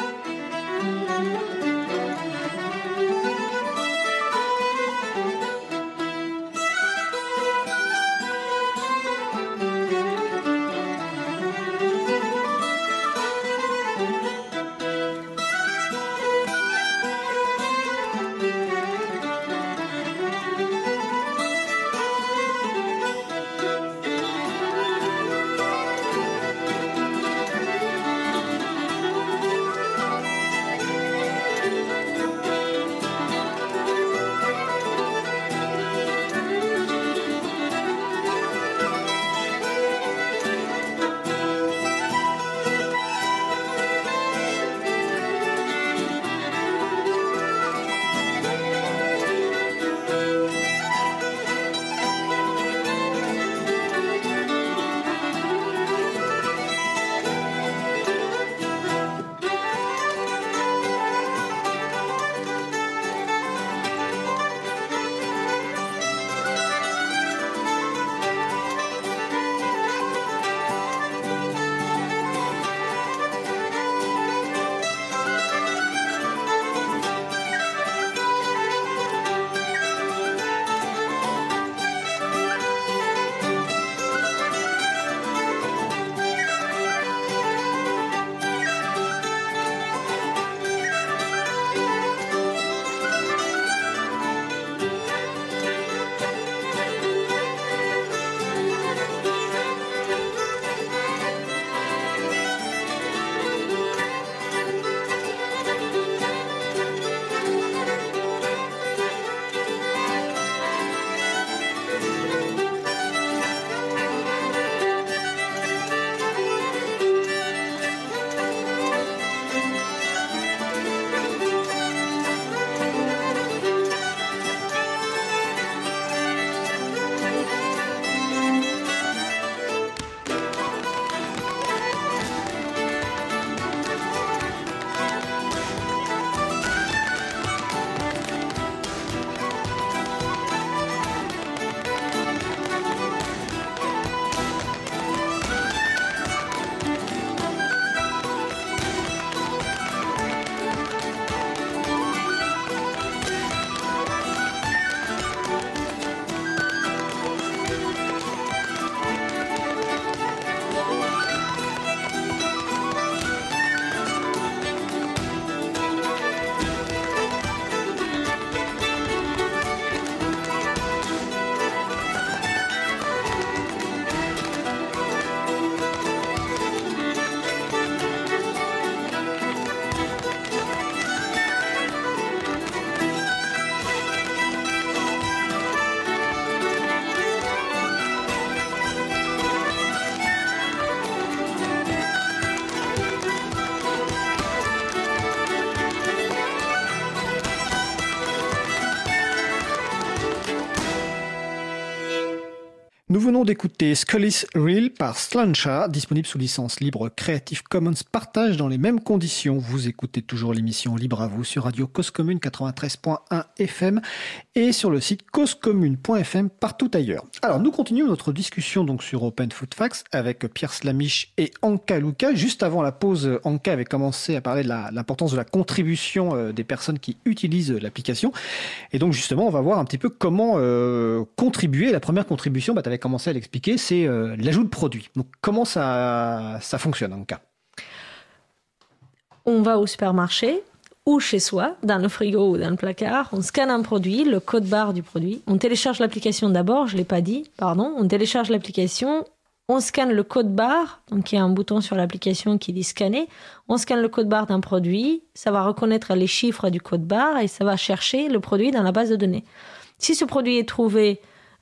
Nous venons d'écouter Scully's Reel par Slancha, disponible sous licence libre Creative Commons partage dans les mêmes conditions. Vous écoutez toujours l'émission Libre à vous sur Radio Cause Commune quatre-vingt-treize point un F M et sur le site cause commune point F M partout ailleurs. Alors nous continuons notre discussion donc sur Open Food Facts avec Pierre Slamish et Anka Luka. Juste avant la pause, Anka avait commencé à parler de la, l'importance de la contribution des personnes qui utilisent l'application. Et donc justement, on va voir un petit peu comment euh, contribuer. La première contribution, bah, tu avais commencé à l'expliquer, c'est euh, l'ajout de produits. Donc comment ça, ça fonctionne en cas ? On va au supermarché ou chez soi, dans le frigo ou dans le placard, on scanne un produit, le code barre du produit, on télécharge l'application d'abord, je ne l'ai pas dit, pardon, on télécharge l'application, on scanne le code barre, donc il y a un bouton sur l'application qui dit scanner, on scanne le code barre d'un produit, ça va reconnaître les chiffres du code barre et ça va chercher le produit dans la base de données. Si ce produit est trouvé,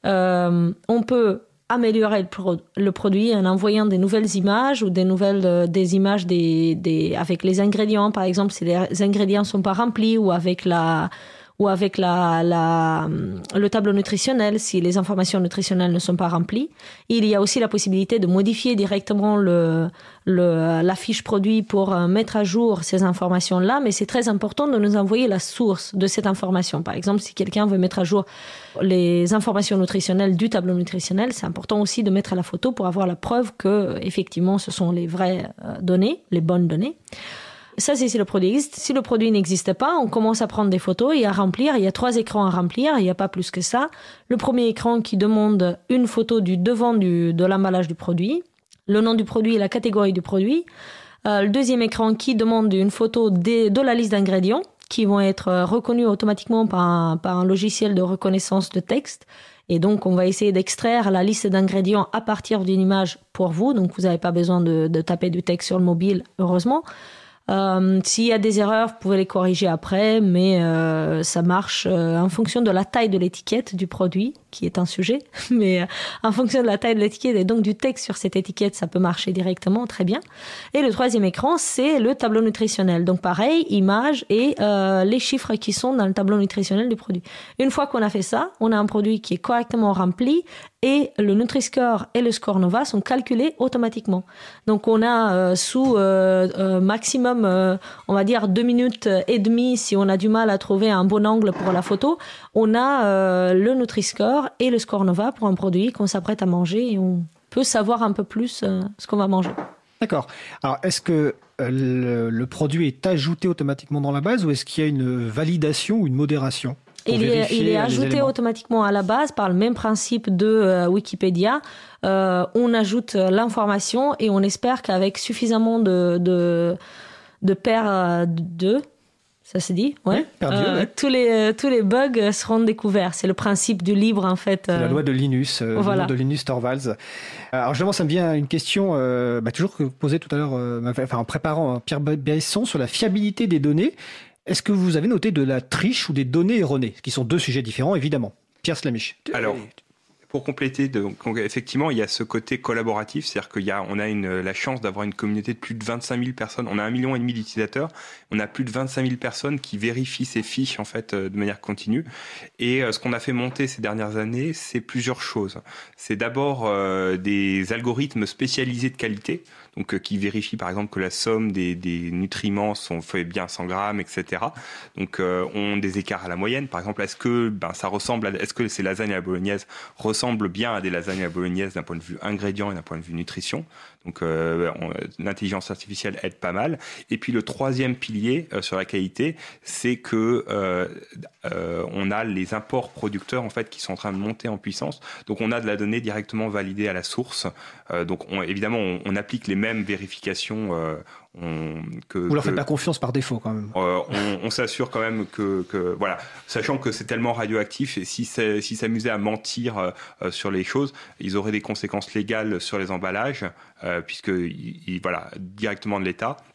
Euh, on peut améliorer le, pro- le produit en envoyant des nouvelles images ou des nouvelles euh, des images des, des, avec les ingrédients, par exemple si les ingrédients sont pas remplis ou avec la ou avec la, la, le tableau nutritionnel, si les informations nutritionnelles ne sont pas remplies. Il y a aussi la possibilité de modifier directement le, le, la fiche produit pour mettre à jour ces informations-là, mais c'est très important de nous envoyer la source de cette information. Par exemple, si quelqu'un veut mettre à jour les informations nutritionnelles du tableau nutritionnel, c'est important aussi de mettre la photo pour avoir la preuve que, effectivement, ce sont les vraies données, les bonnes données. Ça, c'est si le produit existe. Si le produit n'existe pas, on commence à prendre des photos et à remplir. Il y a trois écrans à remplir, il n'y a pas plus que ça. Le premier écran qui demande une photo du devant du, de l'emballage du produit, le nom du produit et la catégorie du produit. Euh, le deuxième écran qui demande une photo de, de la liste d'ingrédients qui vont être reconnus automatiquement par un, par un logiciel de reconnaissance de texte. Et donc, on va essayer d'extraire la liste d'ingrédients à partir d'une image pour vous. Donc, vous n'avez pas besoin de, de taper du texte sur le mobile, heureusement. Euh, s'il y a des erreurs, vous pouvez les corriger après, mais euh, ça marche euh, en fonction de la taille de l'étiquette du produit, qui est un sujet, mais euh, en fonction de la taille de l'étiquette et donc du texte sur cette étiquette, ça peut marcher directement, très bien. Et le troisième écran, c'est le tableau nutritionnel. Donc pareil, images et euh, les chiffres qui sont dans le tableau nutritionnel du produit. Une fois qu'on a fait ça, on a un produit qui est correctement rempli et le Nutri-Score et le Score Nova sont calculés automatiquement. Donc on a euh, sous euh, euh, maximum, euh, on va dire deux minutes et demie, si on a du mal à trouver un bon angle pour la photo, on a euh, le Nutri-Score et le Score Nova pour un produit qu'on s'apprête à manger et on peut savoir un peu plus euh, ce qu'on va manger. D'accord. Alors, est-ce que euh, le, le produit est ajouté automatiquement dans la base ou est-ce qu'il y a une validation ou une modération ? Il est, il est ajouté automatiquement à la base par le même principe de euh, Wikipédia. Euh, on ajoute l'information et on espère qu'avec suffisamment de, de, de paires de... Ça se dit, ouais. Oui, perdu, euh, ouais. tous les tous les bugs seront découverts. C'est le principe du libre en fait. C'est la loi de Linus, euh, voilà. de Linus Torvalds. Alors justement, ça me vient une question, euh, bah, toujours que vous posez tout à l'heure, euh, enfin en préparant hein, Pierre Besson sur la fiabilité des données. Est-ce que vous avez noté de la triche ou des données erronées, qui sont deux sujets différents évidemment. Pierre Slamish. Alors. Pour compléter, donc, effectivement, il y a ce côté collaboratif, c'est-à-dire qu'il y a, on a une, la chance d'avoir une communauté de plus de vingt-cinq mille personnes. On a un million et demi d'utilisateurs. On a plus de vingt-cinq mille personnes qui vérifient ces fiches en fait de manière continue. Et euh, ce qu'on a fait monter ces dernières années, c'est plusieurs choses. C'est d'abord euh, des algorithmes spécialisés de qualité, donc euh, qui vérifient par exemple que la somme des, des nutriments sont fait bien cent grammes, et cetera. Donc euh, ont des écarts à la moyenne. Par exemple, est-ce que ben ça ressemble, à, est-ce que ces lasagnes à la bolognaise ressemblent ressemble bien à des lasagnes à bolognaise d'un point de vue ingrédients et d'un point de vue nutrition. Donc euh, on, l'intelligence artificielle aide pas mal. Et puis le troisième pilier euh, sur la qualité, c'est que euh, euh, on a les imports producteurs en fait qui sont en train de monter en puissance. Donc on a de la donnée directement validée à la source. Euh, donc on, évidemment on, on applique les mêmes vérifications. Euh, On, que, Vous leur que, faites pas confiance par défaut quand même. Euh, on, on s'assure quand même que, que voilà, sachant que c'est tellement radioactif et si s'ils s'amusaient à mentir euh, sur les choses, ils auraient des conséquences légales sur les emballages, euh, puisque ils, ils, voilà directement de l'État.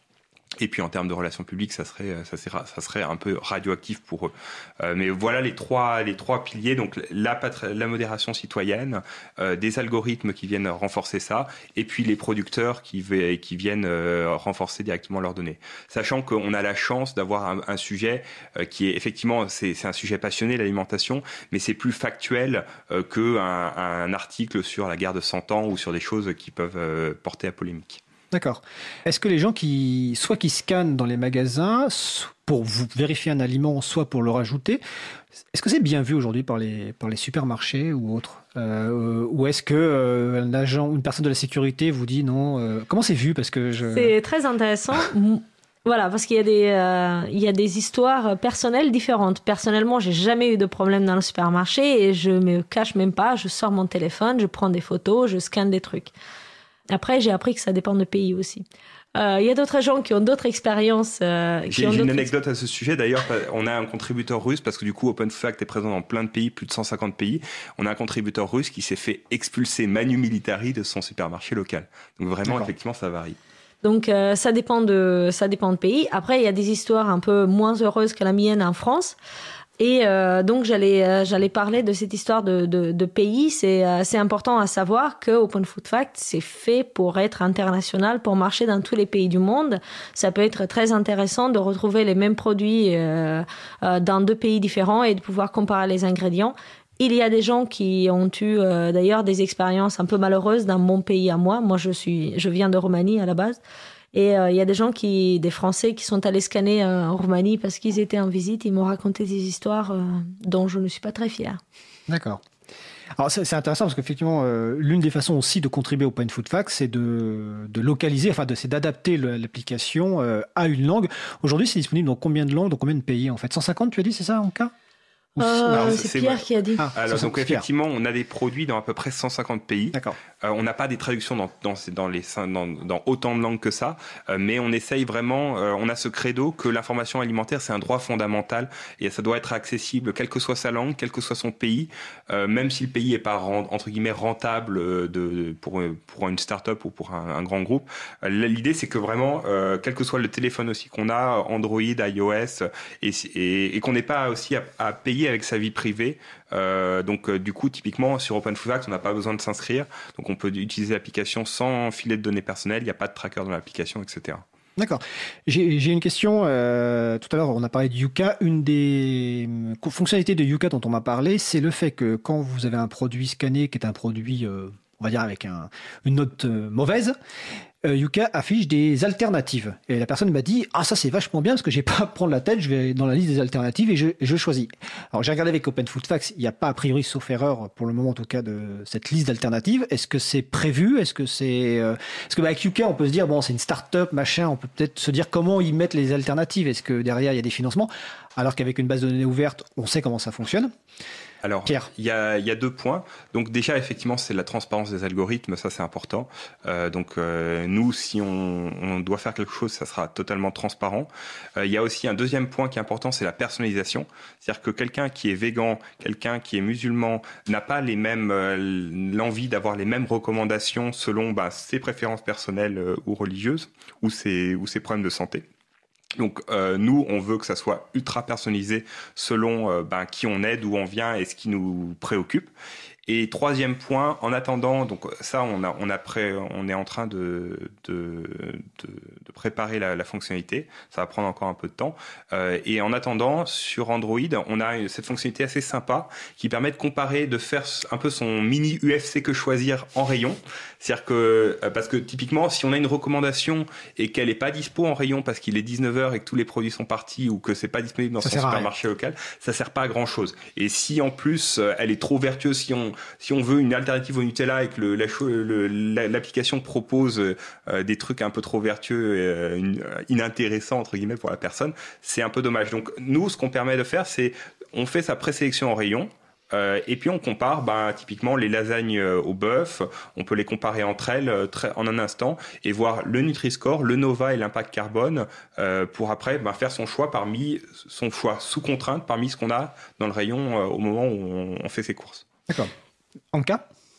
Et puis en termes de relations publiques, ça serait, ça serait, ça serait un peu radioactif pour eux. Euh, mais voilà les trois, les trois piliers. Donc la, patri- la modération citoyenne, euh, des algorithmes qui viennent renforcer ça, et puis les producteurs qui, v- qui viennent euh, renforcer directement leurs données. Sachant qu'on a la chance d'avoir un, un sujet euh, qui est effectivement, c'est, c'est un sujet passionné, l'alimentation, mais c'est plus factuel euh, qu'un un article sur la guerre de cent ans ou sur des choses qui peuvent euh, porter à polémique. D'accord. Est-ce que les gens qui, soit qui scannent dans les magasins pour vous vérifier un aliment, soit pour le rajouter, est-ce que c'est bien vu aujourd'hui par les, par les supermarchés ou autres euh, Ou est-ce que euh, un agent ou une personne de la sécurité vous dit non euh, Comment c'est vu Parce que je... C'est très intéressant. Voilà, parce qu'il y a des, euh, il y a des histoires personnelles différentes. Personnellement, j'ai jamais eu de problème dans le supermarché et je me cache même pas. Je sors mon téléphone, je prends des photos, je scanne des trucs. Après, j'ai appris que ça dépend de pays aussi. Il euh, y a d'autres gens qui ont d'autres expériences. Euh, j'ai qui ont j'ai d'autres une anecdote à ce sujet. D'ailleurs, on a un contributeur russe, parce que du coup, OpenFact est présent dans plein de pays, plus de cent cinquante pays. On a un contributeur russe qui s'est fait expulser manu militari de son supermarché local. Donc vraiment, D'accord. effectivement, ça varie. Donc euh, ça dépend de ça dépend de pays. Après, il y a des histoires un peu moins heureuses que la mienne en France. Et euh, donc j'allais euh, j'allais parler de cette histoire de de, de pays. C'est euh, c'est important à savoir que Open Food Facts c'est fait pour être international, pour marcher dans tous les pays du monde. Ça peut être très intéressant de retrouver les mêmes produits euh, euh, dans deux pays différents et de pouvoir comparer les ingrédients. Il y a des gens qui ont eu euh, d'ailleurs des expériences un peu malheureuses dans mon pays à moi. Moi je suis je viens de Roumanie à la base. Et il euh, y a des gens, qui, des Français qui sont allés scanner euh, en Roumanie parce qu'ils étaient en visite. Ils m'ont raconté des histoires euh, dont je ne suis pas très fière. D'accord. Alors c'est, c'est intéressant parce qu'effectivement, euh, l'une des façons aussi de contribuer au Open Food Facts, c'est de, de localiser, enfin de, c'est d'adapter le, l'application euh, à une langue. Aujourd'hui, c'est disponible dans combien de langues, dans combien de pays en fait ? cent cinquante, tu as dit, c'est ça en cas ? Euh, Alors, c'est, c'est Pierre moi. qui a dit. Ah, Alors, donc, effectivement, on a des produits dans à peu près cent cinquante pays. D'accord. Euh, on n'a pas des traductions dans, dans, dans, les, dans, dans autant de langues que ça, euh, mais on essaye vraiment, euh, on a ce credo que l'information alimentaire, c'est un droit fondamental et ça doit être accessible, quelle que soit sa langue, quel que soit son pays, euh, même si le pays n'est pas, entre guillemets, rentable de, de, pour, pour une start-up ou pour un, un grand groupe. Euh, l'idée, c'est que vraiment, euh, quel que soit le téléphone aussi qu'on a, Android, iOS, et, et, et qu'on n'ait pas aussi à, à payer avec sa vie privée. Euh, donc euh, du coup, typiquement sur Open Food Facts, on n'a pas besoin de s'inscrire, donc on peut utiliser l'application sans filet de données personnelles. Il n'y a pas de tracker dans l'application, et cetera. D'accord. J'ai, j'ai une question. Euh, tout à l'heure, on a parlé de Yuka. Une des fonctionnalités de Yuka dont on m'a parlé, c'est le fait que quand vous avez un produit scanné, qui est un produit, euh, on va dire avec un, une note euh, mauvaise, euh, Yuka affiche des alternatives. Et la personne m'a dit « Ah, ça c'est vachement bien parce que j'ai pas à prendre la tête, je vais dans la liste des alternatives et je, et je choisis. » Alors j'ai regardé avec Open Food Facts, il n'y a pas a priori, sauf erreur, pour le moment en tout cas, de cette liste d'alternatives. Est-ce que c'est prévu ? Est-ce que c'est... Euh... Parce que bah, avec Yuka, on peut se dire, bon, c'est une start-up, machin, on peut peut-être se dire comment ils mettent les alternatives. Est-ce que derrière, il y a des financements ? Alors qu'avec une base de données ouverte, on sait comment ça fonctionne. Alors, il y a, y a deux points. Donc déjà, effectivement, c'est la transparence des algorithmes, ça c'est important. Euh, donc euh, nous, si on, on doit faire quelque chose, ça sera totalement transparent. Il euh, y a aussi un deuxième point qui est important, c'est la personnalisation. C'est-à-dire que quelqu'un qui est végan, quelqu'un qui est musulman, n'a pas les mêmes, euh, l'envie d'avoir les mêmes recommandations selon bah, ses préférences personnelles euh, ou religieuses ou ses, ou ses problèmes de santé. Donc euh, nous, on veut que ça soit ultra personnalisé selon euh, ben, qui on est, d'où on vient et ce qui nous préoccupe. Et troisième point, en attendant, donc ça, on a, on a pré, on est en train de, de, de, de préparer la, la fonctionnalité. Ça va prendre encore un peu de temps. Euh, et en attendant, sur Android, on a cette fonctionnalité assez sympa qui permet de comparer, de faire un peu son mini U F C que choisir en rayon. C'est-à-dire que, parce que typiquement, si on a une recommandation et qu'elle n'est pas dispo en rayon parce qu'il est dix-neuf heures et que tous les produits sont partis ou que c'est pas disponible dans ça son supermarché local, ça sert pas à grand chose. Et si en plus elle est trop vertueuse, si on Si on veut une alternative au Nutella et que le, la, le, la, l'application propose euh, des trucs un peu trop vertueux et euh, inintéressants entre guillemets pour la personne, c'est un peu dommage. Donc nous, ce qu'on permet de faire, c'est on fait sa présélection en rayon. Euh, et puis on compare bah, typiquement les lasagnes au bœuf, on peut les comparer entre elles euh, très, en un instant et voir le Nutri-Score, le Nova et l'impact carbone euh, pour après bah, faire son choix parmi son choix sous contrainte parmi ce qu'on a dans le rayon euh, au moment où on, on fait ses courses. D'accord. En cas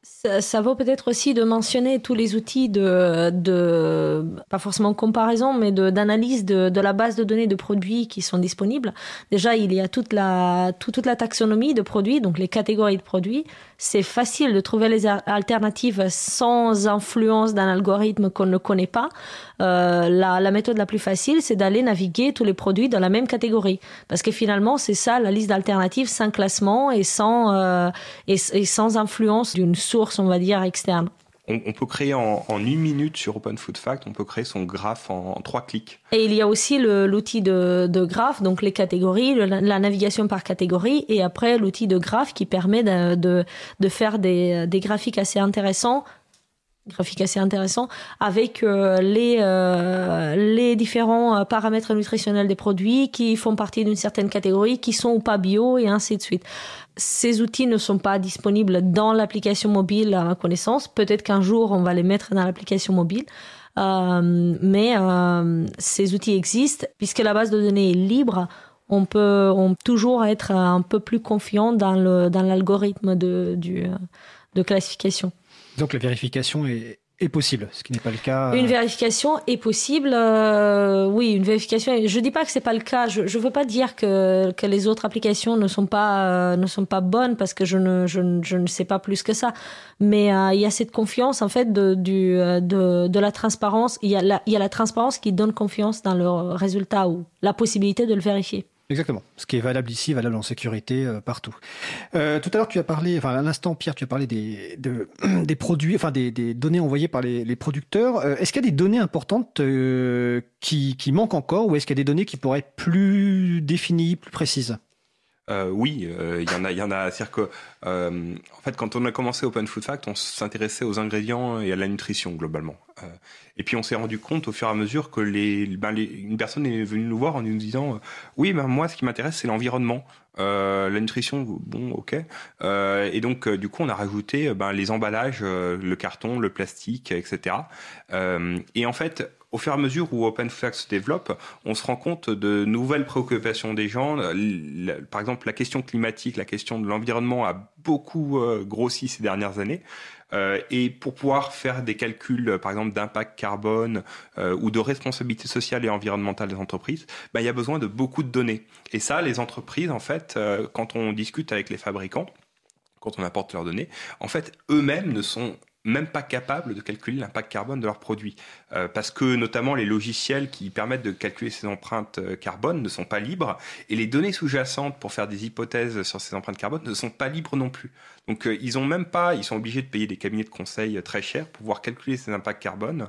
Ça, ça vaut peut-être aussi de mentionner tous les outils de, de pas forcément comparaison, mais de, d'analyse de, de la base de données de produits qui sont disponibles. Déjà, il y a toute la, toute, toute la taxonomie de produits, donc les catégories de produits. C'est facile de trouver les alternatives sans influence d'un algorithme qu'on ne connaît pas. Euh, la, la méthode la plus facile, c'est d'aller naviguer tous les produits dans la même catégorie. Parce que finalement, c'est ça, la liste d'alternatives sans classement et sans, euh, et, et sans influence d'une source, on va dire, externe. On, on peut créer en, en une minute sur Open Food Fact, on peut créer son graphe en, en trois clics. Et il y a aussi le, l'outil de, de graphe, donc les catégories, le, la navigation par catégorie, et après l'outil de graphe qui permet de, de, de faire des, des graphiques assez intéressants, graphiques assez intéressants, avec euh, les, euh, les différents paramètres nutritionnels des produits qui font partie d'une certaine catégorie, qui sont ou pas bio, et ainsi de suite. Ces outils ne sont pas disponibles dans l'application mobile à ma connaissance. Peut-être qu'un jour, on va les mettre dans l'application mobile. Euh, mais euh, ces outils existent. Puisque la base de données est libre, on peut on peut toujours être un peu plus confiant dans, le, dans l'algorithme de, du, de classification. Donc la vérification est, est possible, ce qui n'est pas le cas. Une vérification est possible, euh, oui, une vérification. Je dis pas que c'est pas le cas. Je, je veux pas dire que que les autres applications ne sont pas euh, ne sont pas bonnes parce que je ne je, ne- je ne sais pas plus que ça. Mais euh, il y a cette confiance en fait de du euh, de de la transparence. Il y a la il y a la transparence qui donne confiance dans le résultat ou la possibilité de le vérifier. Exactement. Ce qui est valable ici, valable en sécurité euh, partout. Euh, tout à l'heure, tu as parlé, enfin à l'instant, Pierre, tu as parlé des, de, des produits, enfin des, des données envoyées par les, les producteurs. Euh, est-ce qu'il y a des données importantes euh, qui, qui manquent encore, ou est-ce qu'il y a des données qui pourraient être plus définies, plus précises? Euh, oui, euh, il y en a, il y en a. C'est-à-dire que, euh, en fait, quand on a commencé Open Food Fact, on s'intéressait aux ingrédients et à la nutrition globalement. Euh, et puis on s'est rendu compte au fur et à mesure que les, ben les, une personne est venue nous voir en nous disant, euh, oui, ben moi, ce qui m'intéresse, c'est l'environnement. Euh, la nutrition, bon, ok. Euh, et donc, euh, du coup, on a rajouté ben, les emballages, euh, le carton, le plastique, et cetera. Euh, et en fait, au fur et à mesure où Open Food Fact se développe, on se rend compte de nouvelles préoccupations des gens. La- Par exemple, la question climatique, la question de l'environnement a beaucoup euh, grossi ces dernières années. Euh, et pour pouvoir faire des calculs, euh, par exemple, d'impact carbone euh, ou de responsabilité sociale et environnementale des entreprises, ben, il y a besoin de beaucoup de données. Et ça, les entreprises, en fait, euh, quand on discute avec les fabricants, quand on apporte leurs données, en fait, eux-mêmes ne sont même pas capables de calculer l'impact carbone de leurs produits. Euh, parce que notamment les logiciels qui permettent de calculer ces empreintes euh, carbone ne sont pas libres, et les données sous-jacentes pour faire des hypothèses sur ces empreintes carbone ne sont pas libres non plus. Donc euh, ils ont même pas, ils sont obligés de payer des cabinets de conseil euh, très chers pour pouvoir calculer ces impacts carbone.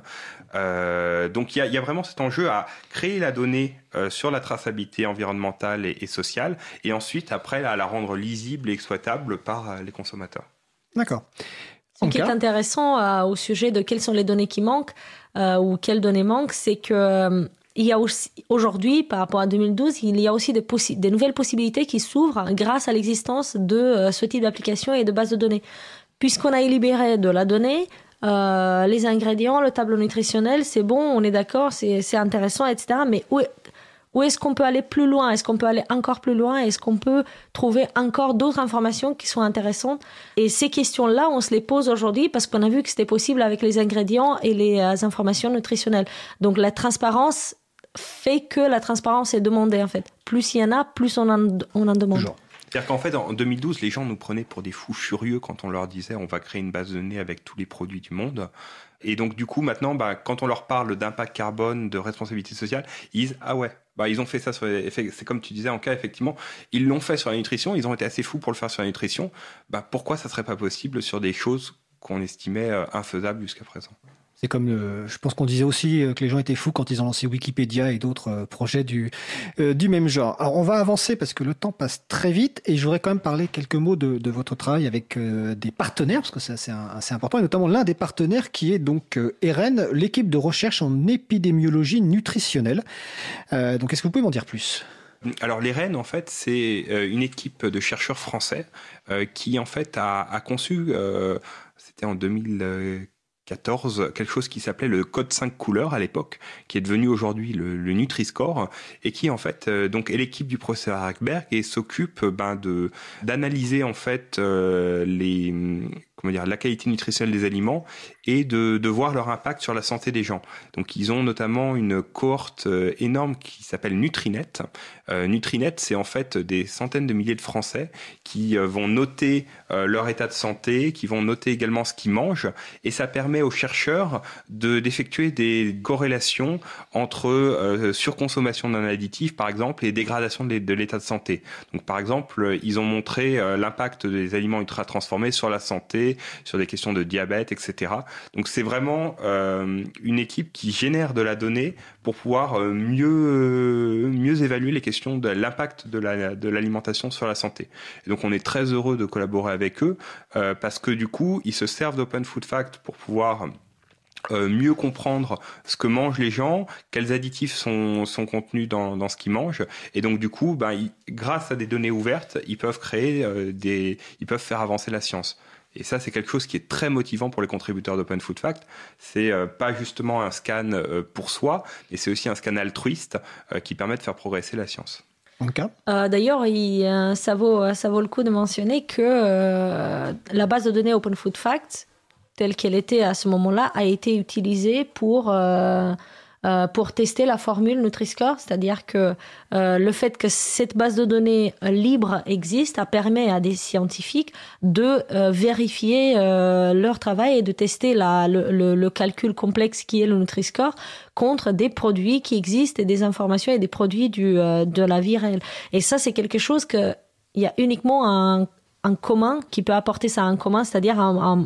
Euh, donc il y a, il y a vraiment cet enjeu à créer la donnée euh, sur la traçabilité environnementale et, et sociale, et ensuite après à la rendre lisible et exploitable par euh, les consommateurs. D'accord. Ce qui est intéressant euh, au sujet de quelles sont les données qui manquent euh, ou quelles données manquent, c'est que euh, il y a aussi, aujourd'hui, par rapport à deux mille douze, il y a aussi des, possi- des nouvelles possibilités qui s'ouvrent grâce à l'existence de euh, ce type d'application et de base de données. Puisqu'on a libéré de la donnée, euh, les ingrédients, le tableau nutritionnel, c'est bon, on est d'accord, c'est, c'est intéressant, et cetera. Mais où, est- où est-ce qu'on peut aller plus loin? Est-ce qu'on peut aller encore plus loin? Est-ce qu'on peut trouver encore d'autres informations qui sont intéressantes? Et ces questions-là, on se les pose aujourd'hui parce qu'on a vu que c'était possible avec les ingrédients et les euh, informations nutritionnelles. Donc la transparence fait que la transparence est demandée en fait. Plus il y en a, plus on en, on en demande. Toujours. C'est-à-dire qu'en fait, en deux mille douze, les gens nous prenaient pour des fous furieux quand on leur disait on va créer une base de données avec tous les produits du monde. Et donc, du coup, maintenant, bah, quand on leur parle d'impact carbone, de responsabilité sociale, ils disent ah ouais, bah, ils ont fait ça sur les... C'est comme tu disais en cas, effectivement, ils l'ont fait sur la nutrition, ils ont été assez fous pour le faire sur la nutrition. Bah, pourquoi ça serait pas possible sur des choses qu'on estimait euh, infaisables jusqu'à présent? C'est comme, euh, je pense qu'on disait aussi euh, que les gens étaient fous quand ils ont lancé Wikipédia et d'autres euh, projets du, euh, du même genre. Alors, on va avancer parce que le temps passe très vite et je voudrais quand même parler quelques mots de, de votre travail avec euh, des partenaires, parce que c'est assez, assez important, et notamment l'un des partenaires qui est donc euh, E R E N, l'équipe de recherche en épidémiologie nutritionnelle. Euh, donc, est-ce que vous pouvez m'en dire plus ? Alors, l'E R E N, en fait, c'est euh, une équipe de chercheurs français euh, qui, en fait, a, a conçu, euh, c'était en deux mille quatorze, quelque chose qui s'appelait le code cinq couleurs à l'époque, qui est devenu aujourd'hui le, le Nutri-Score, et qui en fait euh, donc est l'équipe du professeur Ackberg et s'occupe ben de d'analyser en fait euh, les comment dire, la qualité nutritionnelle des aliments et de, de voir leur impact sur la santé des gens. Donc ils ont notamment une cohorte euh, énorme qui s'appelle Nutrinet. Euh, Nutrinet, c'est en fait des centaines de milliers de Français qui euh, vont noter euh, leur état de santé, qui vont noter également ce qu'ils mangent, et ça permet aux chercheurs de, d'effectuer des corrélations entre euh, surconsommation d'un additif, par exemple, et dégradation de, de l'état de santé. Donc par exemple, ils ont montré euh, l'impact des aliments ultra transformés sur la santé, sur des questions de diabète, et cetera. Donc c'est vraiment euh, une équipe qui génère de la donnée pour pouvoir euh, mieux, euh, mieux évaluer les questions de l'impact de, la, de l'alimentation sur la santé. Et donc on est très heureux de collaborer avec eux euh, parce que du coup, ils se servent d'Open Food Facts pour pouvoir Euh, mieux comprendre ce que mangent les gens, quels additifs sont, sont contenus dans, dans ce qu'ils mangent, et donc du coup, ben, ils, grâce à des données ouvertes, ils peuvent créer euh, des, ils peuvent faire avancer la science. Et ça, c'est quelque chose qui est très motivant pour les contributeurs d'Open Food Facts. C'est euh, pas justement un scan euh, pour soi, mais c'est aussi un scan altruiste euh, qui permet de faire progresser la science. Okay. Euh, d'ailleurs, il, euh, ça, vaut, ça vaut le coup de mentionner que euh, la base de données Open Food Facts, telle qu'elle était à ce moment-là, a été utilisée pour, euh, euh, pour tester la formule Nutri-Score. C'est-à-dire que euh, le fait que cette base de données libre existe a permis à des scientifiques de euh, vérifier euh, leur travail et de tester la, le, le, le calcul complexe qui est le Nutri-Score contre des produits qui existent et des informations et des produits du, euh, de la vie réelle. Et ça, c'est quelque chose qu'il y a uniquement un, un commun qui peut apporter ça en commun, c'est-à-dire un... un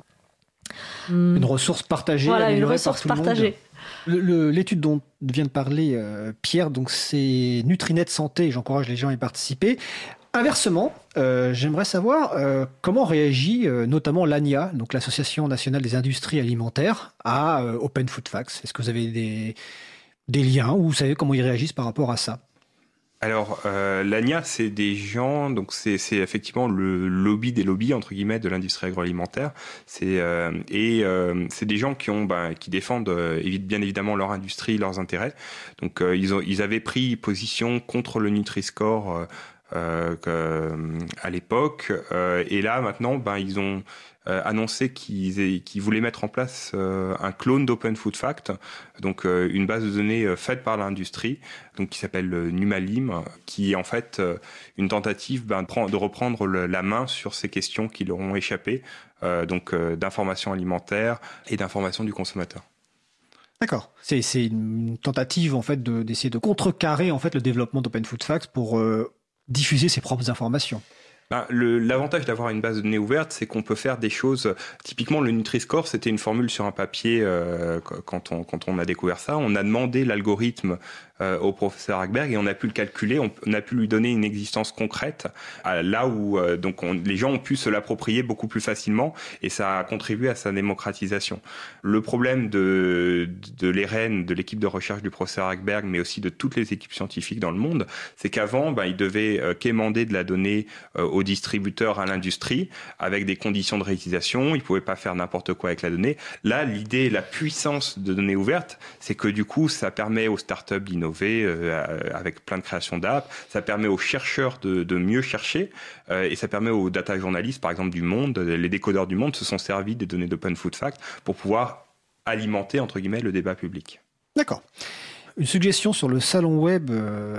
Une ressource partagée. Voilà, une améliorée ressource par tout partagée. Le monde. Le, le, l'étude dont vient de parler euh, Pierre, donc c'est Nutrinet Santé. J'encourage les gens à y participer. Inversement, euh, j'aimerais savoir euh, comment réagit euh, notamment l'A N I A, donc l'Association nationale des industries alimentaires, à euh, Open Food Facts. Est-ce que vous avez des, des liens ou vous savez comment ils réagissent par rapport à ça? Alors, euh, l'A N I A, c'est des gens, donc c'est, c'est effectivement le lobby des lobbies, entre guillemets, de l'industrie agroalimentaire. C'est, euh, et euh, c'est des gens qui, ont, ben, qui défendent euh, bien évidemment leur industrie, leurs intérêts. Donc, euh, ils, ont, ils avaient pris position contre le Nutri-Score euh, euh, euh, à l'époque. Euh, et là, maintenant, ben, ils ont... Euh, annoncé qu'ils, aient, qu'ils voulaient mettre en place euh, un clone d'Open Food Fact, donc euh, une base de données euh, faite par l'industrie, donc qui s'appelle euh, Numalim, qui est en fait euh, une tentative ben, de, de reprendre le, la main sur ces questions qui leur ont échappé, euh, donc euh, d'information alimentaire et d'information du consommateur. D'accord. C'est, c'est une tentative en fait de, d'essayer de contrecarrer en fait le développement d'Open Food Facts pour euh, diffuser ses propres informations. Ben, le, l'avantage d'avoir une base de données ouverte, c'est qu'on peut faire des choses. Typiquement, le Nutri-Score, c'était une formule sur un papier euh, quand, on, quand on a découvert ça. On a demandé l'algorithme euh, au professeur Hackberg et on a pu le calculer. On, on a pu lui donner une existence concrète. Euh, là où euh, donc on, les gens ont pu se l'approprier beaucoup plus facilement et ça a contribué à sa démocratisation. Le problème de, de l'E R N, de l'équipe de recherche du professeur Hackberg, mais aussi de toutes les équipes scientifiques dans le monde, c'est qu'avant, ben, ils devaient euh, quémander de la donnée euh, aux distributeurs, à l'industrie, avec des conditions de réutilisation. Ils ne pouvaient pas faire n'importe quoi avec la donnée. Là, l'idée, la puissance de données ouvertes, c'est que du coup, ça permet aux startups d'innover euh, avec plein de créations d'apps. Ça permet aux chercheurs de, de mieux chercher euh, et ça permet aux data journalistes, par exemple du Monde, les décodeurs du Monde se sont servis des données d'Open Food Fact pour pouvoir alimenter, entre guillemets, le débat public. D'accord. Une suggestion sur le salon web euh,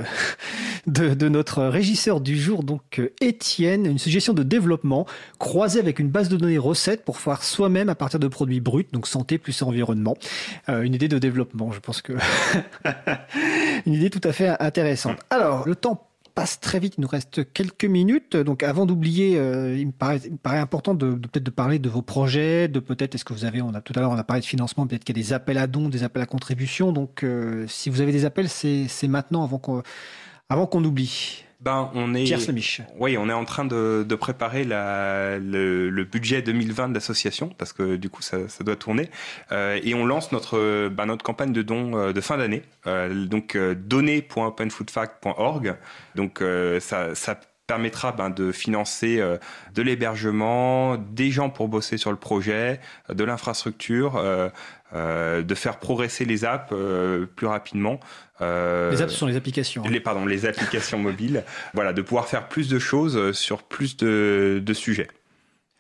de, de notre régisseur du jour, donc euh, Étienne, une suggestion de développement croisée avec une base de données recettes pour faire soi-même à partir de produits bruts, donc santé plus environnement. Euh, une idée de développement, je pense que une idée tout à fait intéressante. Alors, le temps passe très vite, il nous reste quelques minutes. Donc avant d'oublier, euh, il, me paraît, il me paraît important de, de peut-être de parler de vos projets, de peut-être, est-ce que vous avez, on a tout à l'heure on a parlé de financement, peut-être qu'il y a des appels à dons, des appels à contribution. Donc euh, si vous avez des appels, c'est, c'est maintenant avant qu'on, avant qu'on oublie. Ben, on est, Pierre Slemisch. Oui, on est en train de, de préparer la, le, le budget deux mille vingt de l'association parce que du coup ça, ça doit tourner euh, et on lance notre, ben, notre campagne de dons euh, de fin d'année. Euh, donc euh, donner point open food fact point org. Donc euh, ça, ça permettra ben, de financer euh, de l'hébergement, des gens pour bosser sur le projet, de l'infrastructure. Euh, Euh, de faire progresser les apps euh, plus rapidement. Euh, les apps, ce sont les applications. Les, pardon, les applications mobiles. Voilà, de pouvoir faire plus de choses sur plus de, de sujets.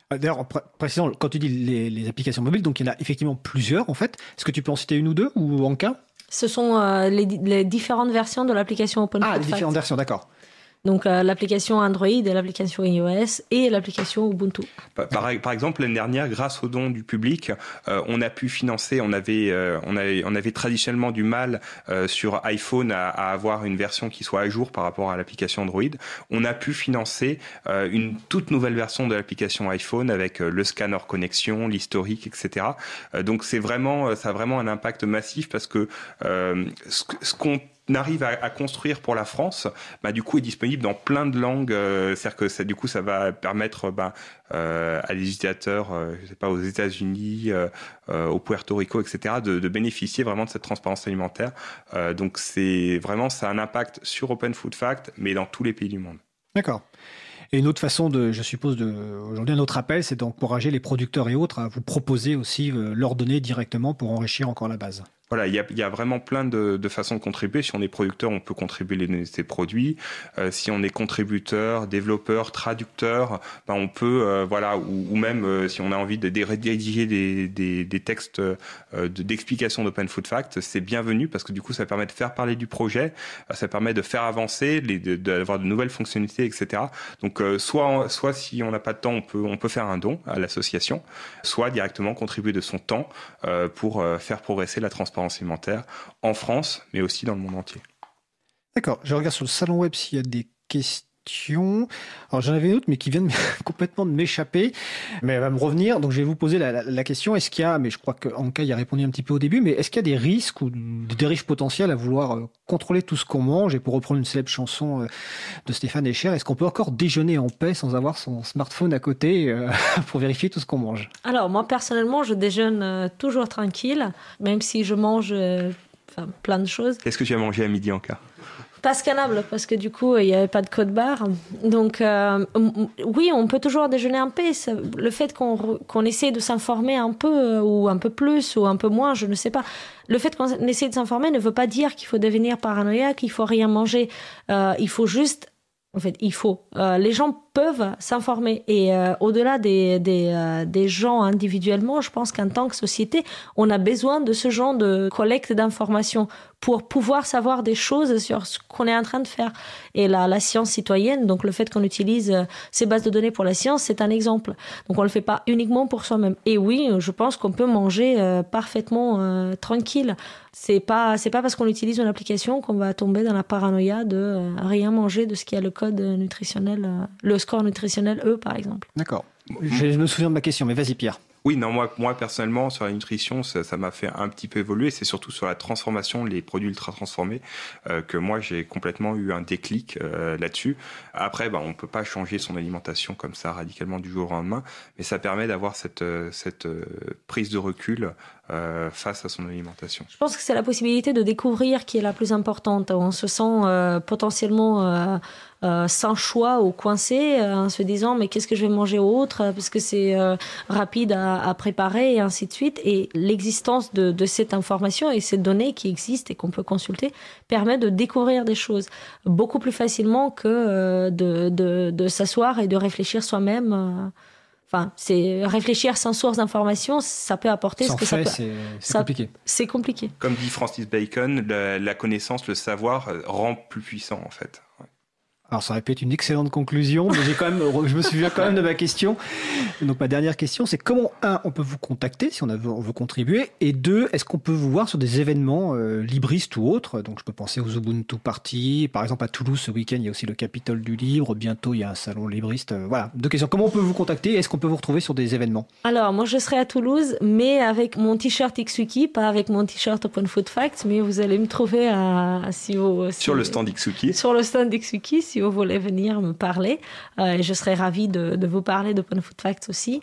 D'ailleurs, pré- précisément, quand tu dis les, les applications mobiles, donc il y en a effectivement plusieurs en fait. Est-ce que tu peux en citer une ou deux ou en qu'un? Ce sont euh, les, les différentes versions de l'application Open Ah, Food les Facts. différentes versions, d'accord. Donc euh, l'application Android et l'application iOS et l'application Ubuntu. Par, par, par exemple, l'année dernière, grâce aux dons du public, euh, on a pu financer. On avait, euh, on avait, on avait traditionnellement du mal euh, sur iPhone à, à avoir une version qui soit à jour par rapport à l'application Android. On a pu financer euh, une toute nouvelle version de l'application iPhone avec euh, le scanner connexion, l'historique, et cetera. Euh, donc c'est vraiment, ça a vraiment un impact massif parce que euh, ce, ce qu'on arrive à, à construire pour la France, bah, du coup est disponible dans plein de langues. Euh, c'est-à-dire que ça, du coup, ça va permettre bah, euh, à des utilisateurs, euh, je sais pas, aux États-Unis, euh, euh, au Puerto Rico, et cetera, de, de bénéficier vraiment de cette transparence alimentaire. Euh, donc c'est vraiment, ça a un impact sur Open Food Facts, mais dans tous les pays du monde. D'accord. Et une autre façon de, je suppose, de, aujourd'hui un autre appel, c'est d'encourager les producteurs et autres à vous proposer aussi euh, leurs données directement pour enrichir encore la base. Voilà, il y a, il y a vraiment plein de, de façons de contribuer. Si on est producteur, on peut contribuer les données de ses produits. Euh, si on est contributeur, développeur, traducteur, ben on peut, euh, voilà, ou, ou même euh, si on a envie de, de rédiger des, des, des textes euh, de, d'explication d'Open Food Facts, c'est bienvenu parce que du coup, ça permet de faire parler du projet, ça permet de faire avancer, les, de, d'avoir de nouvelles fonctionnalités, et cetera. Donc, euh, soit, soit si on n'a pas de temps, on peut, on peut faire un don à l'association, soit directement contribuer de son temps euh, pour euh, faire progresser la transparence alimentaire en France, mais aussi dans le monde entier. D'accord, je regarde sur le salon web s'il y a des questions. Alors j'en avais une autre, mais qui vient de complètement de m'échapper, mais elle va me revenir. Donc je vais vous poser la, la, la question, est-ce qu'il y a, mais je crois qu'Anka y a répondu un petit peu au début, mais est-ce qu'il y a des risques ou des dérives potentielles à vouloir euh, contrôler tout ce qu'on mange? Et pour reprendre une célèbre chanson euh, de Stéphane Echer, est-ce qu'on peut encore déjeuner en paix sans avoir son smartphone à côté euh, pour vérifier tout ce qu'on mange? Alors moi personnellement, je déjeune euh, toujours tranquille, même si je mange euh, enfin, plein de choses. Qu'est-ce que tu as mangé à midi, Anka? Pas scannable, parce que du coup, il n'y avait pas de code barre. Donc, euh, oui, on peut toujours déjeuner en paix. Le fait qu'on, qu'on essaie de s'informer un peu, ou un peu plus, ou un peu moins, je ne sais pas. Le fait qu'on essaie de s'informer ne veut pas dire qu'il faut devenir paranoïaque, qu'il faut rien manger. Euh, il faut juste... En fait, il faut. Euh, les gens peuvent s'informer. Et euh, au-delà des, des, euh, des gens individuellement, je pense qu'en tant que société, on a besoin de ce genre de collecte d'informations pour pouvoir savoir des choses sur ce qu'on est en train de faire. Et la, la science citoyenne, donc le fait qu'on utilise euh, ces bases de données pour la science, c'est un exemple. Donc on ne le fait pas uniquement pour soi-même. Et oui, je pense qu'on peut manger euh, parfaitement euh, tranquille. C'est pas, c'est pas parce qu'on utilise une application qu'on va tomber dans la paranoïa de euh, rien manger de ce qui a le code nutritionnel, euh, le score nutritionnel E, par exemple. D'accord. Je, je me souviens de ma question, mais vas-y Pierre. Oui, non, moi, moi personnellement, sur la nutrition, ça, ça m'a fait un petit peu évoluer. C'est surtout sur la transformation, les produits ultra transformés, euh, que moi j'ai complètement eu un déclic euh, là-dessus. Après, bah, on peut pas changer son alimentation comme ça radicalement du jour au lendemain, mais ça permet d'avoir cette cette euh, prise de recul euh, face à son alimentation. Je pense que c'est la possibilité de découvrir qui est la plus importante. On se sent euh, potentiellement euh, euh, sans choix ou coincé euh, en se disant mais qu'est-ce que je vais manger autre parce que c'est euh, rapide à, à préparer et ainsi de suite. Et l'existence de, de cette information et ces données qui existent et qu'on peut consulter permet de découvrir des choses beaucoup plus facilement que euh, de, de, de s'asseoir et de réfléchir soi-même. Euh, Enfin, c'est réfléchir sans source d'information, ça peut apporter sans ce que fait, ça peut. C'est, c'est ça, compliqué. C'est compliqué. Comme dit Francis Bacon, la, la connaissance, le savoir rend plus puissant en fait. Ouais. Alors ça aurait pu être une excellente conclusion, mais j'ai quand même, je me souviens quand même de ma question. Donc ma dernière question, c'est comment, un, on peut vous contacter si on, a, on veut contribuer, et deux, est-ce qu'on peut vous voir sur des événements euh, libristes ou autres? Donc je peux penser aux Ubuntu Party, par exemple à Toulouse ce week-end, il y a aussi le Capitole du Livre, bientôt il y a un salon libriste. Euh, voilà, deux questions. Comment on peut vous contacter et est-ce qu'on peut vous retrouver sur des événements? Alors moi je serai à Toulouse, mais avec mon t-shirt Xwiki, pas avec mon t-shirt Open Food Facts, mais vous allez me trouver à, à si vous, si, sur le stand Xwiki. Sur le stand Xwiki, si vous voulez venir me parler. Euh, et je serai ravie de, de vous parler d'Open Food Facts aussi.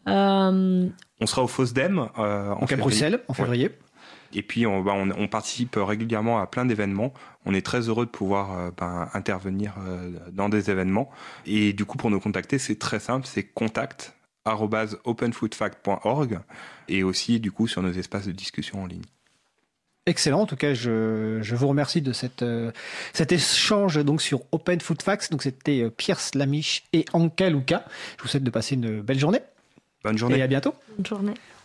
Euh... On sera au FOSDEM euh, en Donc à Bruxelles, en février. Ouais. Et puis on, bah, on, on participe régulièrement à plein d'événements. On est très heureux de pouvoir euh, bah, intervenir euh, dans des événements. Et du coup, pour nous contacter, c'est très simple, c'est contact arobase open food fact point org et aussi du coup sur nos espaces de discussion en ligne. Excellent. En tout cas, je, je vous remercie de cette, euh, cet échange donc sur Open Food Facts. Donc, c'était euh, Pierre Slamish et Anka Luka. Je vous souhaite de passer une belle journée. Bonne journée. Et à bientôt. Bonne journée.